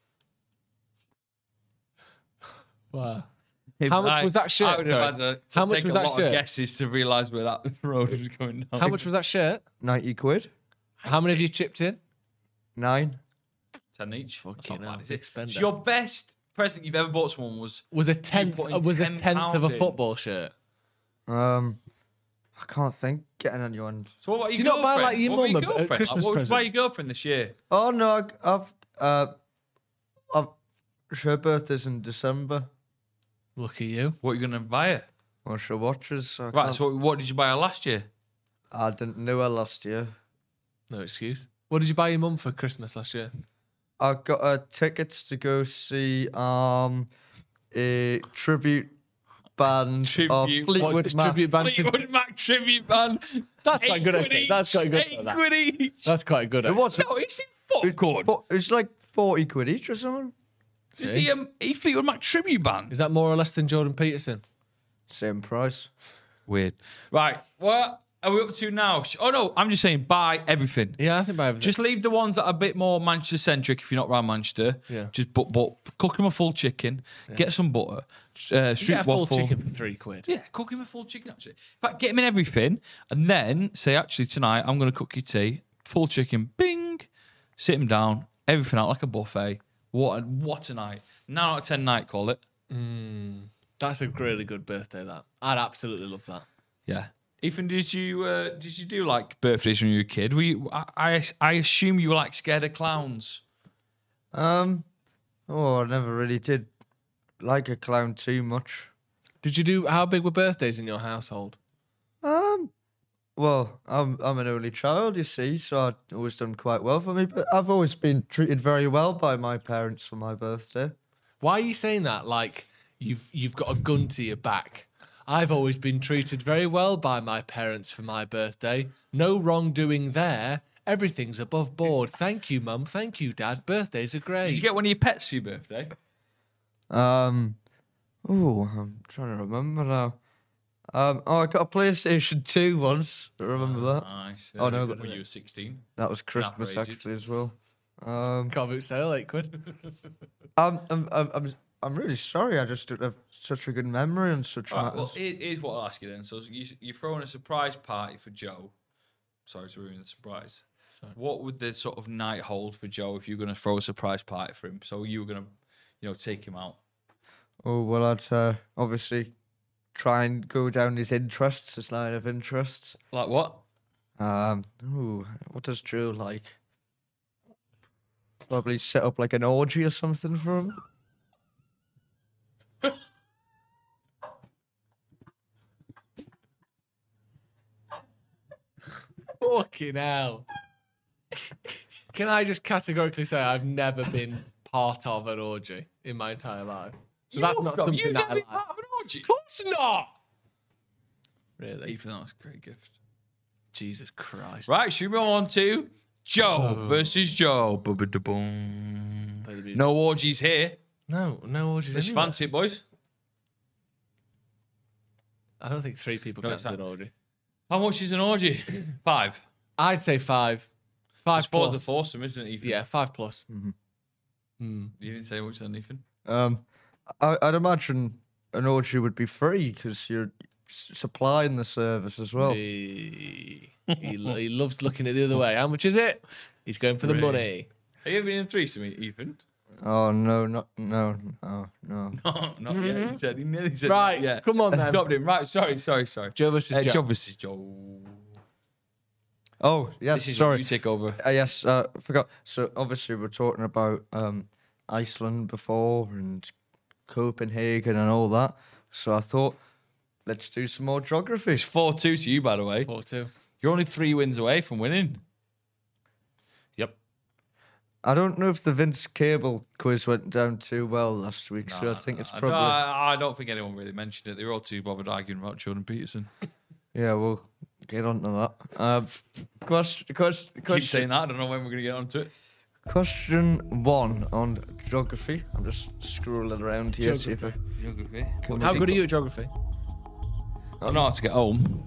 Wow. How much I- was that I shirt? would have Sorry. had to, to How much take was a that lot shirt? of guesses to realise where that road was going down. How much was that shirt? Ninety quid. How many have you chipped in? Nine. Ten each. That's Fucking not hell, bad, is big it? spender. So your best present you've ever bought someone was Was a tenth. putting uh, Was a ten tenth of a pound in. football shirt. Um, I can't think getting anyone. So what about your Do you not buy, girlfriend? like, your What about mum a- a girlfriend? Like, Christmas what would you buy present? your girlfriend this year? Oh no, I- I've uh, I've her birthday's in December. Look at you. What are you going to buy her? Well, she watches. So I, Right, can't- so what, what did you buy her last year? I didn't know her last year. No excuse. What did you buy your mum for Christmas last year? I got her tickets to go see um a tribute band Tribute- of what Fleetwood What, Mac. tribute band to- Fleetwood Mac tribute band. That's quite Eight good, quid actually. each, That's quite good Eight for that. quid each. That's quite good. It actually. was. No, it's in fuck good. But it's like forty quid each or something. Is he um, a Fleetwood Mac tribute band? Is that more or less than Jordan Peterson? Same price. Weird. Right, what are we up to now? Oh no, I'm just saying buy everything. Yeah, I think by everything. Just leave the ones that are a bit more Manchester centric if you're not around Manchester. Yeah. Just but but cook him a full chicken, get some butter, uh, You street get a full waffle. chicken for three quid. Yeah, cook him a full chicken actually. In fact, get him in everything, and then say actually tonight I'm going to cook you tea, full chicken, bing, sit him down, everything out like a buffet. What a, what a night! Nine out of ten night, call it. That's a really good birthday. That I'd absolutely love that. Yeah. Ethan, did you uh, did you do like birthdays when you were a kid? Were you, I, I I assume you were like scared of clowns. Um, oh, I never really did like a clown too much. Did you do? How big were birthdays in your household? Um, well, I'm I'm an only child, you see, so I've always done quite well for me. But I've always been treated very well by my parents for my birthday. Why are you saying that? Like you've you've got a gun to your back. I've always been treated very well by my parents for my birthday. No wrongdoing there. Everything's above board. Thank you, Mum. Thank you, Dad. Birthdays are great. Did you get one of your pets for your birthday? Um, oh, I'm trying to remember now. Um, oh, I got a PlayStation two once. I remember that. Nice. Oh, no, when that- you were sixteen. That was Christmas outrageous. actually as well. Um, Car boot sale, eight quid. I'm, I'm, I'm, I'm I'm really sorry. I just don't have such a good memory and such Right, matters. well, here- here's what I'll ask you then. So you, you're throwing a surprise party for Joe. Sorry to ruin the surprise. What would the sort of night hold for Joe if you're going to throw a surprise party for him? So you were going to, you know, take him out. Oh, well, I'd uh, obviously try and go down his interests, his line of interests. Like what? Um, ooh, what does Joe like? Probably set up like an orgy or something for him. Fucking hell. Can I just categorically say I've never been part of an orgy in my entire life? So that's not something you that I never like. part of an orgy. Of course not. Really? Ethan, that's a great gift. Jesus Christ. Right, should we move on to Joe versus Joe? Ba-ba-da-boom. Play the music. No orgies here. No, no orgies. Let's anywhere. fancy it, boys. I don't think three people No, can it's do an not. orgy. How much is an orgy? Five. I'd say five. I Five suppose plus. the foursome, isn't it, Ethan? Yeah, five plus. You didn't say much then, Ethan. Um, I, I'd imagine an orgy would be free because you're s- supplying the service as well. He, he, lo- he loves looking at the other way. How much is it? He's going for the Three. money. Have you ever been in a threesome, Ethan? Oh no, not no, no, no. No, not yet. He said, he nearly said Right, Yeah. come on then. Stopped him. Right, sorry, sorry, sorry. Joe versus Uh, Joe. Joe versus Joe. Oh yes, This is sorry. You take over. Uh, yes, uh, forgot. So obviously we're talking about um, Iceland before and Copenhagen and all that. So I thought, let's do some more geography. It's four two to you, by the way. Four two. You're only three wins away from winning. Yep. I don't know if the Vince Cable quiz went down too well last week, so I think it's I- probably I, I don't think anyone really mentioned it. They were all too bothered arguing about Jordan Peterson. yeah. We'll get on to that. Um, question, question, Keep question, saying that. I don't know when we're going to get onto it. question one on geography. I'm just scrolling around here. See if I Geography. can How maybe- good are you at geography? I know how to get home.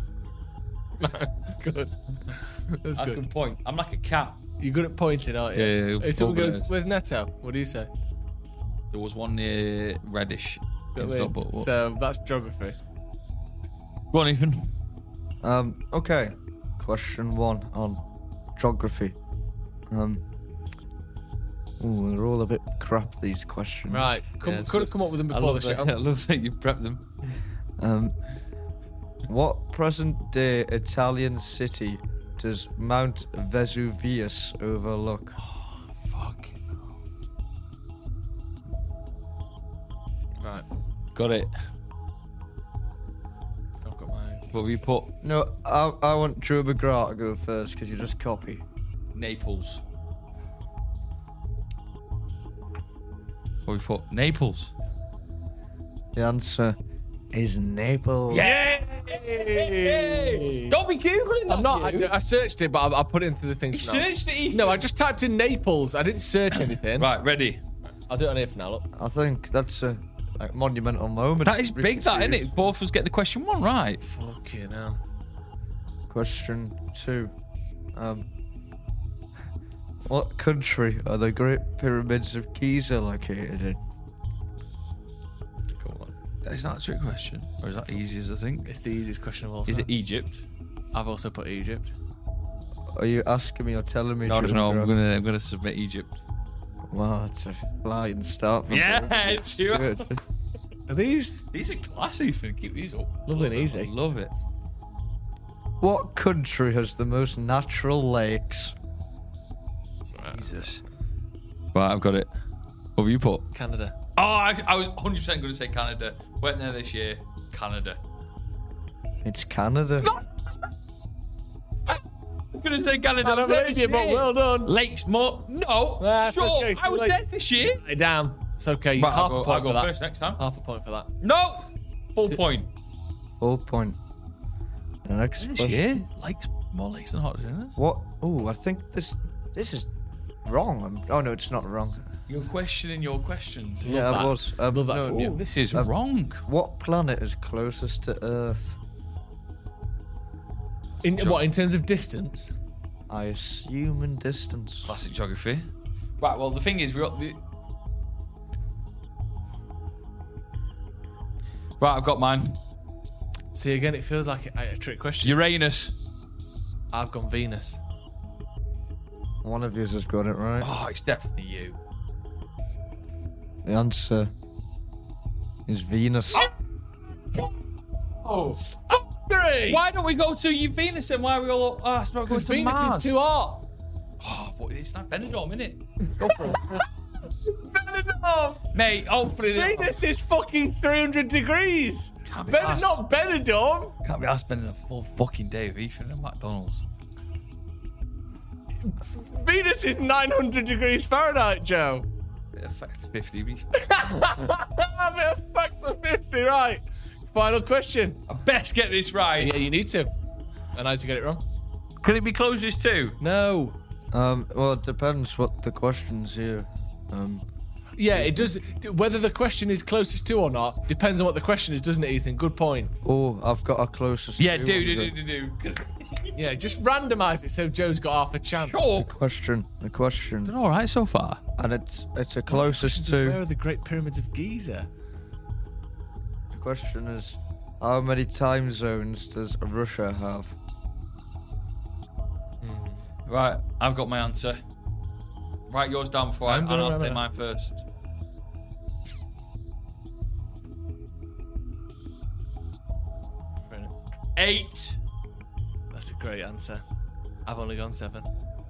Good. That's I good. can point. I'm like a cat. You're good at pointing, aren't you? Yeah, yeah, yeah. If someone goes, Organised. where's Neto? What do you say? There was one near Reddish. Got It's me? not, but what- So that's geography. Go on, Ethan. Um, okay. Question one on geography. Um, ooh, they're all a bit crap, these questions. Right. Come, Yeah, it's could good. have come up with them I before the love, that, show. I love that you prepped them. Um, what present day Italian city does Mount Vesuvius overlook? Fuck. Right. Got it. I've got my. What have you put? No, I, I want Joe McGrath to go first because you just copy. Naples. What have you put? Naples. The answer is Naples. Yeah! Don't be Googling that. I'm not. you. I, I searched it, but I, I put it into the thing. You now. searched it, Ethan. No, I just typed in Naples. I didn't search anything. Right, ready. I'll do it on here for now. Look. I think that's a like, monumental moment. That is Really big, that, isn't serious. it? Both of us get the question one right. Fucking hell. Question two. Um, what country are the Great Pyramids of Giza located in? Come on. Is that a trick question? Or is that easy as I think? It's the easiest question of all time. Is it Egypt? I've also put Egypt. Are you asking me or telling me? No, Joe no, I'm McGrath? gonna I'm gonna submit Egypt. Wow, that's a flying start. for Yeah, both. it's you. Good. Are these? These are classy, Ethan. Keep these up. Lovely and Love it. easy. I love it. What country has the most natural lakes? Jesus. Right, I've got it. What have you put? Canada. Oh, I, I was one hundred percent going to say Canada. Went there this year. Canada. It's Canada. I'm going to say Canada. I don't Went believe this you, but year. well done. Lakes more. No. Nah, sure. okay, I was too late. there this year. Hey, damn. It's okay. You Right, half I'll go, a point I'll go for that. first next time. Half a point for that. No. Full point. Full point. The next This question. year. Lakes, more lakes than hot springs. What? Oh, I think this this is wrong. I'm, oh no, it's not wrong. You're questioning your questions. yeah, that. I was. Um, Love that no, from you. Oh, this is Um, wrong. What planet is closest to Earth? In what? In terms of distance? I assume in distance. Classic geography. Right, well, the thing is, we got the. Right, I've got mine. See, again, it feels like a, a trick question. Uranus. I've gone Venus. One of you has got it right. Oh, it's definitely you. The answer is Venus. Oh. Three! Why don't we go to you Venus then? Why are we all oh, it's not going Because to Venus Mars? is too hot. Oh, but it's not Benidorm, innit? Go for it. Benidorm! Mate, hopefully they- Venus is fucking three hundred degrees. Can't be Ben- arsed. not Benidorm. Can't be asked spending a full fucking day of Ethan at McDonald's. Venus is nine hundred degrees Fahrenheit, Joe. It affects fifty. It affects fifty, right? Final question. I best get this right. Yeah, you need to. And I had to get it wrong. Can it be closest too? No. Um, well, it depends what the question's here. Um, Yeah, it does. Whether the question is closest to or not depends on what the question is, doesn't it, Ethan? Good point. oh, I've got a closest. Yeah, to do, one, do, so- do, do, do. Because Yeah, just randomise it so Joe's got half a chance. sure. Question. The question, Done all right so far. and it's it's a closest Where to. are the Great Pyramids of Giza? The question is, how many time zones does Russia have? Right, I've got my answer. Write yours down before I, I'm and gonna I'll remember say that. mine first. Eight. That's a great answer. I've only gone seven.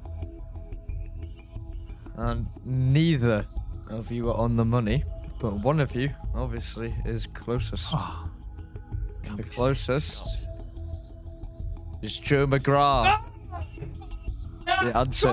And neither of you are on the money, but one of you obviously is closest. Ah. And the closest is Joe McGrath. The answer,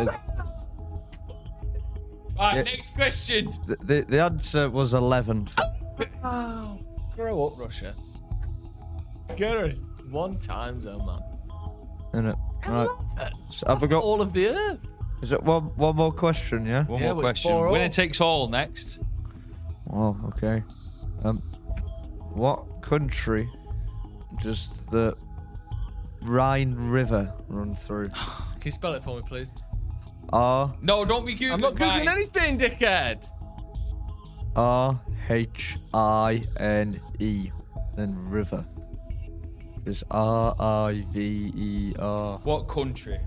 Right, Yeah. next question. the, the, the answer was eleven. Oh, grow up, Russia. Go to one time zone, man. Innit? Right. So have That's I got? all of the Earth. Is it one one more question? Yeah. One Yeah, more but it's question. four Winner all. takes all next. Oh, okay. Um, what country does the Rhine River run through? Can you spell it for me, please? R No, don't be googling. I'm not googling right. anything, dickhead. R H I N E, then river. It's R I V E R. What country?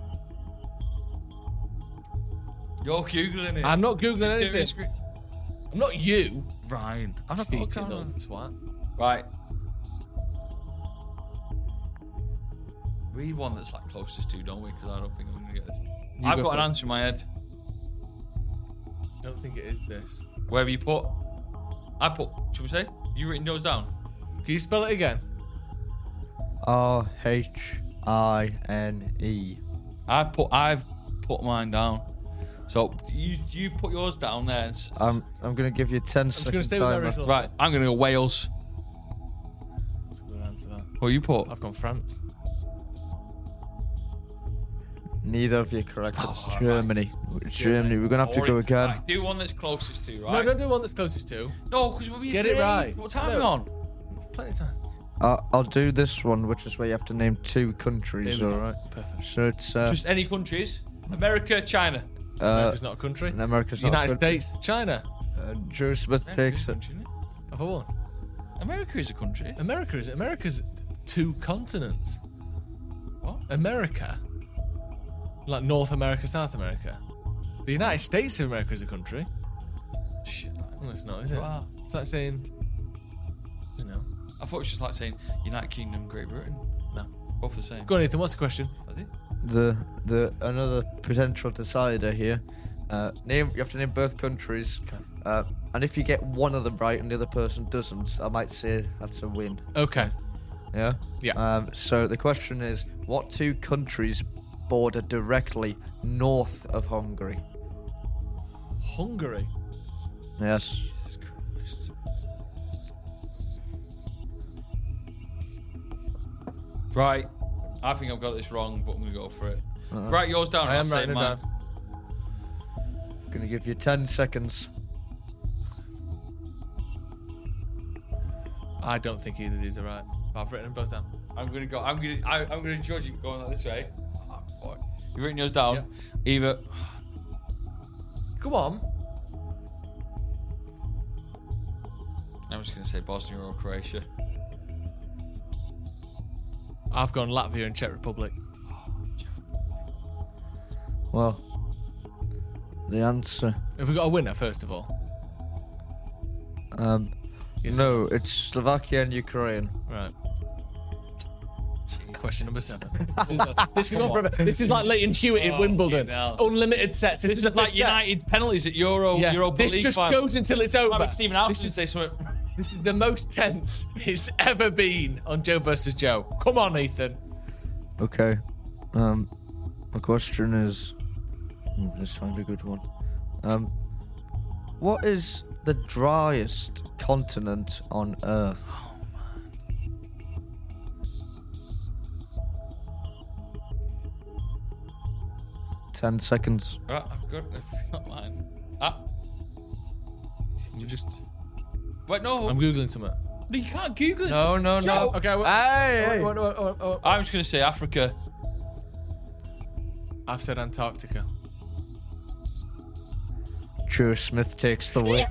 You're googling it. I'm not googling Serious anything. screen- I'm not you. Ryan. I've not got a Cheating camera. little twat. Right. Read one that's like closest to, don't we? Because I don't think I'm gonna get this. You I've go got an for it. answer in my head. I don't think it is this. Wherever you put, I put. Should we say? You written yours down? Can you spell it again? R H I N E. I've put. I've put mine down. So you you put yours down there. and s- I'm I'm gonna give you ten I'm just second going to stay with my timer. original. right. I'm gonna go Wales. That's a good answer. That. What you put? I've gone France. Neither of you are correct. It's Oh, Germany. It's Germany. We're gonna have to go Boring. again. Right, do one that's closest to. Right. No, don't do one that's closest to. No, because we'll be Get it brave. right. What time are we No. on? Plenty of time. Uh, I'll do this one, which is where you have to name two countries. Here we All go. right. Perfect. So it's uh, Just any countries. America, China. uh, America's not a country. and America's not a United country. States, China. Uh, Joe Smith America takes is a it. country, isn't it? Have I won? America is a country. America is America's two continents. What? America, like North America, South America. The United States of America is a country. Shit. Well, it's not, is it? Wow. It's like saying, you know, I thought it was just like saying United Kingdom, Great Britain. no. Both the same. Go on, Ethan. What's the question? Are they? The the another potential decider here. Uh, name you have to name both countries. Okay. Uh, and if you get one of them right and the other person doesn't, I might say that's a win. Okay. Yeah. Yeah. Um, so the question is, what two countries border directly north of Hungary? Hungary. Yes. Jesus Christ. Right. I think I've got this wrong, but I'm going to go for it. Uh, Write yours down. I I'll am say writing it mine. down. Gonna give you ten seconds. I don't think either of these are right. But I've written them both down. I'm going to go. I'm going to. I, I'm going to judge you going like this way. Oh, fuck. You've written yours down. Yep. Either. Come on. I'm I'm just going to say Bosnia or Croatia. I've gone Latvia and Czech Republic. Well, the answer. Have we got a winner, first of all? Um, Yes. no, it's Slovakia and Ukraine. Right. Question number seven. This is, like, this, can go forever. This is like Leighton Hewitt in Oh, Wimbledon. fucking hell. Unlimited sets. This, This is is the like fifth set. United penalties at Euro Yeah. Europa This League just final. goes until it's over. Like Stephen Alford This is, say something. this is the most tense it's ever been on Joe versus Joe. Come on, Ethan. Okay. Um, my question is, hmm, let's find a good one. Um, what is the driest continent on Earth? Ten seconds. Right, I've got, I've got mine. Ah. You just. Wait, no. I'm googling something. No, you can't Google it. No, no, Joe. no. Okay. Well, Hey, hey. oh, oh, oh, oh, oh. I'm just going to say Africa. I've said Antarctica. Joe Smith takes the win.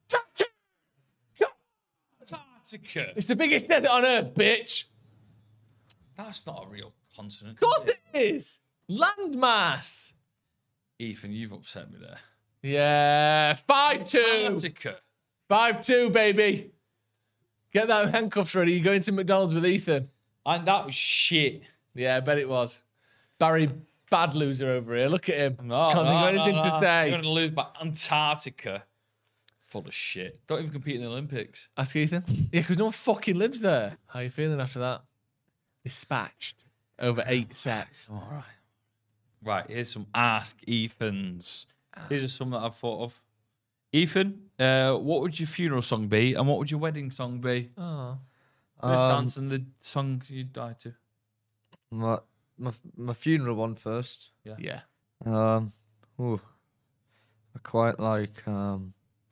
Antarctica. It's the biggest desert on Earth, bitch. That's not a real continent. Of course it is. Landmass. Ethan, you've upset me there. Yeah. five two. Antarctica. five two, baby. Get that handcuffs ready. You're going to McDonald's with Ethan. And that was shit. Yeah, I bet it was. Barry, bad loser over here. Look at him. No, Can't no, think of anything no, to no. say. You're going to lose by Antarctica. Full of shit. Don't even compete in the Olympics. Ask Ethan. Yeah, because no one fucking lives there. How you feeling after that? Dispatched over eight sets. All right. Right, here's some Ask Ethans. These are some that I've thought of. Ethan, uh, what would your funeral song be and what would your wedding song be? Oh. Who's Um, dancing the song you died to? My, my my funeral one first. Yeah. Um, ooh, I quite like um.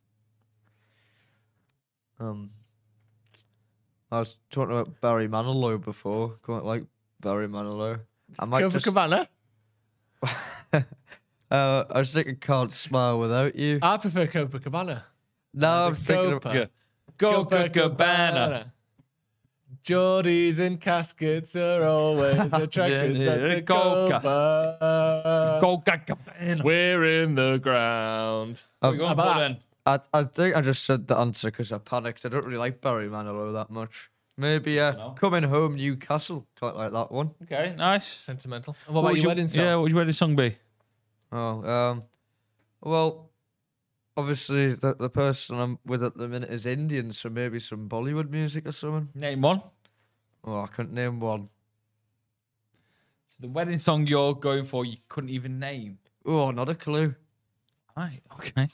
Um, I was talking about Barry Manilow before. Quite like Barry Manilow. I might Go for just. Cabana. uh, I was thinking "Can't Smile Without You." I prefer Copacabana. No, I'm thinking of, Copa. Go, go, Cabana. Geordies and caskets are always attractions Yeah, at yeah, the Coca. Copa. Go, go, Cabana. We're in the ground. What are we going How for about- then? I I think I just said the answer because I panicked. I don't really like Barry Manilow that much. Maybe uh, No. Coming Home Newcastle. Quite like that one. Okay, nice. Sentimental. And what, about would your wedding song? Yeah, what would your wedding song be? Oh, um, well, obviously the the person I'm with at the minute is Indian, so maybe some Bollywood music or something. Name one. Oh, I couldn't name one. So the wedding song you're going for, you couldn't even name. Oh, not a clue. Right, okay.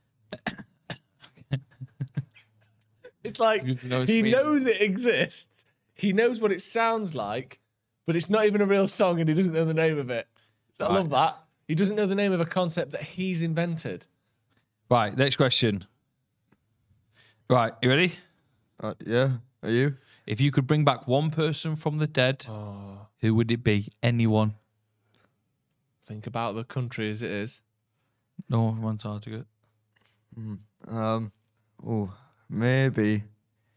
It's like Good to know it's he me. knows it exists. He knows what it sounds like, but it's not even a real song and he doesn't know the name of it. So I Right. love that. He doesn't know the name of a concept that he's invented. Right, next question. Right, you ready? Uh, yeah, are you? If you could bring back one person from the dead, Oh, who would it be? Anyone? think about the country as it is. No one from Antarctica. Um, oh, maybe.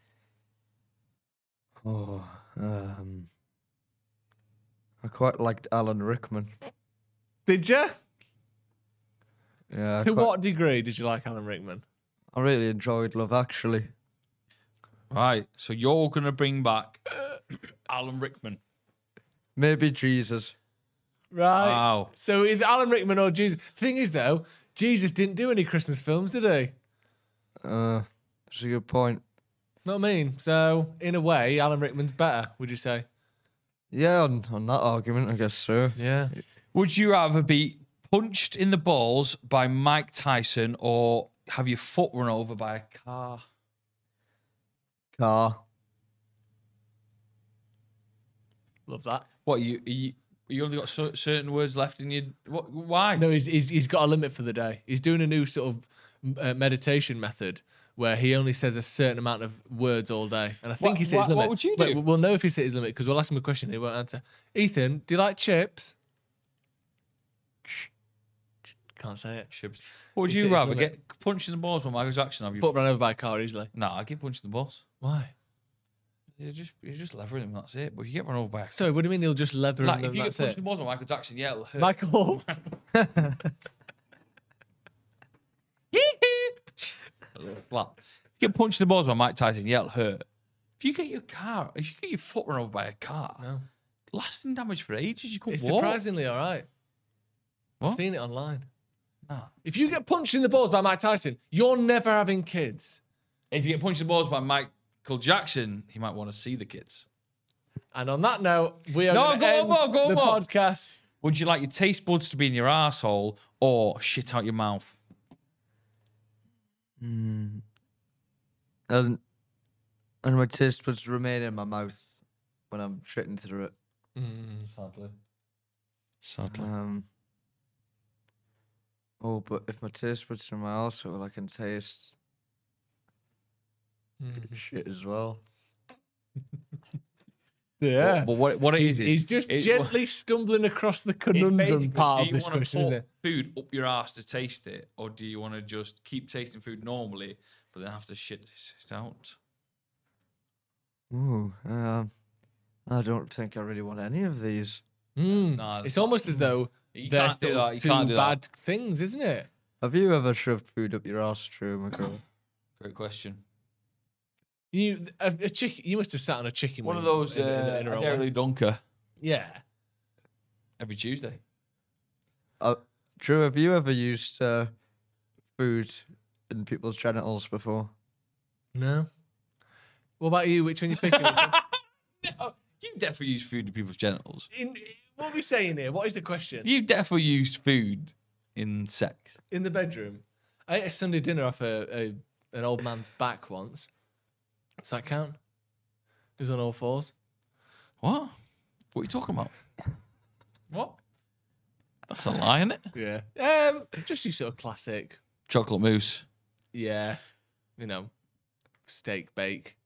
Oh, um, I quite liked Alan Rickman. Did you? Yeah, I To quite- what degree did you like Alan Rickman? I really enjoyed Love Actually. Right, so you're going to bring back Alan Rickman. Maybe Jesus. Right. Wow. So either Alan Rickman or Jesus. Thing is, though, Jesus didn't do any Christmas films, did he? Uh, that's a good point. Know what I mean? So, in a way, Alan Rickman's better, would you say? Yeah, on, on that argument, I guess so. Yeah. Would you rather be punched in the balls by Mike Tyson or have your foot run over by a car? Car. Love that. What, you you, you only got cer- certain words left in your... What, why? No, he's, he's he's got a limit for the day. He's doing a new sort of uh, meditation method where he only says a certain amount of words all day. And I think What- he's hit his what- limit. what would you Wait, do? we'll know if he's hit his limit because we'll ask him a question and he won't answer. Ethan, do you like chips? Can't say it. Shibs. What would It's- you it's rather not get punched in the balls by Michael Jackson? Or have you? But run over by a car easily. Nah, I get punched in the balls. Why? You just you just lever him. That's it. But if you get run over by a Sorry, what do you mean he'll just leather like him if and you get that's punched it? in the balls by Michael Jackson, yeah, it'll hurt. Michael. A little flat. If you get punched in the balls by Mike Tyson, yeah, it'll hurt. If you get your car, if you get your foot run over by a car, No. lasting damage for ages. You couldn't It's walk. surprisingly all right. I've What? seen it online. Nah. If you get punched in the balls by Mike Tyson, you're never having kids. If you get punched in the balls by Michael Jackson, he might want to see the kids. And on that note, we are No, going to go end on, go on, the go on. podcast. Would you like your taste buds to be in your asshole or shit out your mouth? Mm. And and my taste buds remain in my mouth when I'm shitting through it. Sadly. Sadly. Um. Oh, but if my taste buds are in my arsehole, I can taste shit as well. Yeah. But what, what it is, is He's just it- gently stumbling across the it's conundrum basically, part do of you this wanna question, put isn't it? food up your ass to taste it, or do you want to just keep tasting food normally, but then have to shit it out? Ooh, um, I don't think I really want any of these. Mm. Nah, It's almost as though You they're can't do still that. You two can't do that. bad things, isn't it? Have you ever shoved food up your arse, Drew McGraw? Great question. You a, a chicken. You must have sat on a chicken. One of wing those in, in, uh, in a row. Dairy Dunker Yeah. every Tuesday. Uh, Drew, have you ever used uh, food in people's genitals before? No. What about you? Which one you picking? No, you definitely use food in people's genitals. in, what are we saying here? What is the question? You definitely used food in sex. In the bedroom. I ate a Sunday dinner off a, a an old man's back once. Does that count? He was on all fours. What? What are you talking about? What? That's a lie, isn't it? Yeah. Um, just your sort of classic. Chocolate mousse. Yeah. You know, steak bake.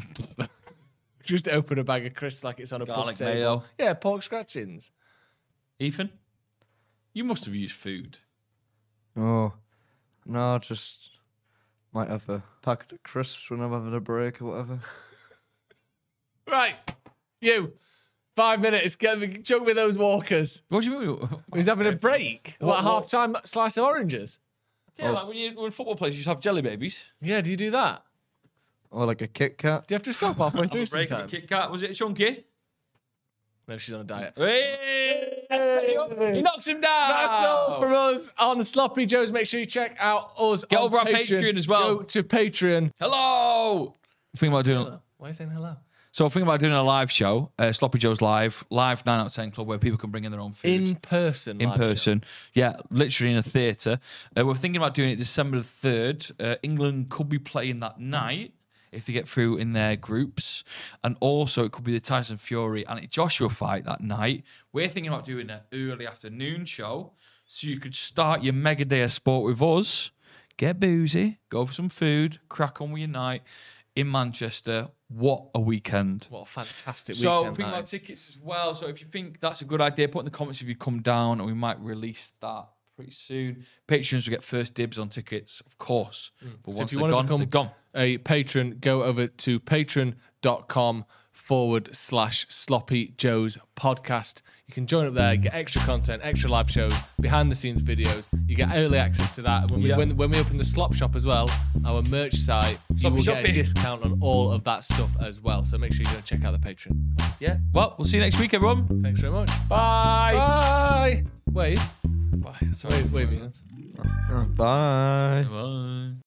Just open a bag of crisps like it's on a Garlic pub table. mayo. Yeah, pork scratchings. Ethan, you must have used food. Oh, no, just might have a packet of crisps when I'm having a break or whatever. Right. You. Five minutes. Get me, chuck me those walkers. What do you mean? He's having a break. What, What- what? half time slice of oranges? Yeah, like when you when football players used to have jelly babies. Yeah, do you do that? Or like a Kit Kat. Do you have to stop halfway Have through a break at sometimes? the Kit Kat. Was it chunky? No, she's on a diet. Hey! He knocks him down. That's all from us on Sloppy Joes. Make sure you check out us. Get on over our Patreon as well. Go to Patreon. Hello. Think about doing. Hello. Why are you saying hello? So think about doing a live show, uh, Sloppy Joe's live, live nine out of ten club where people can bring in their own food. In person. in live show. person. Yeah, literally in a theatre. Uh, we're thinking about doing it December the third. Uh, England could be playing that night if they get through in their groups. And also, it could be the Tyson Fury and Joshua fight that night. We're thinking about doing an early afternoon show so you could start your mega day of sport with us, get boozy, go for some food, crack on with your night in Manchester. What a weekend. What a fantastic So weekend. think that about is. tickets as well. So if you think that's a good idea, put in the comments if you come down, and we might release that pretty soon. Patrons will get first dibs on tickets, of course. But So once if you they're want to gone, become they're gone. a patron, go over to patreon.com forward slash sloppy joes podcast. You can join up there, get extra content, extra live shows, behind the scenes videos. You get early access to that. And when we Yeah. when, when we open the Slop Shop as well, our merch site, you Sloppy will get a Shoppy. discount on all of that stuff as well. So make sure you go and check out the Patreon. Yeah. Well, we'll see you next week, everyone. Thanks very much. Bye. Bye. Wave. Bye. Sorry. Wave, wave. Ian. Uh, bye. Bye.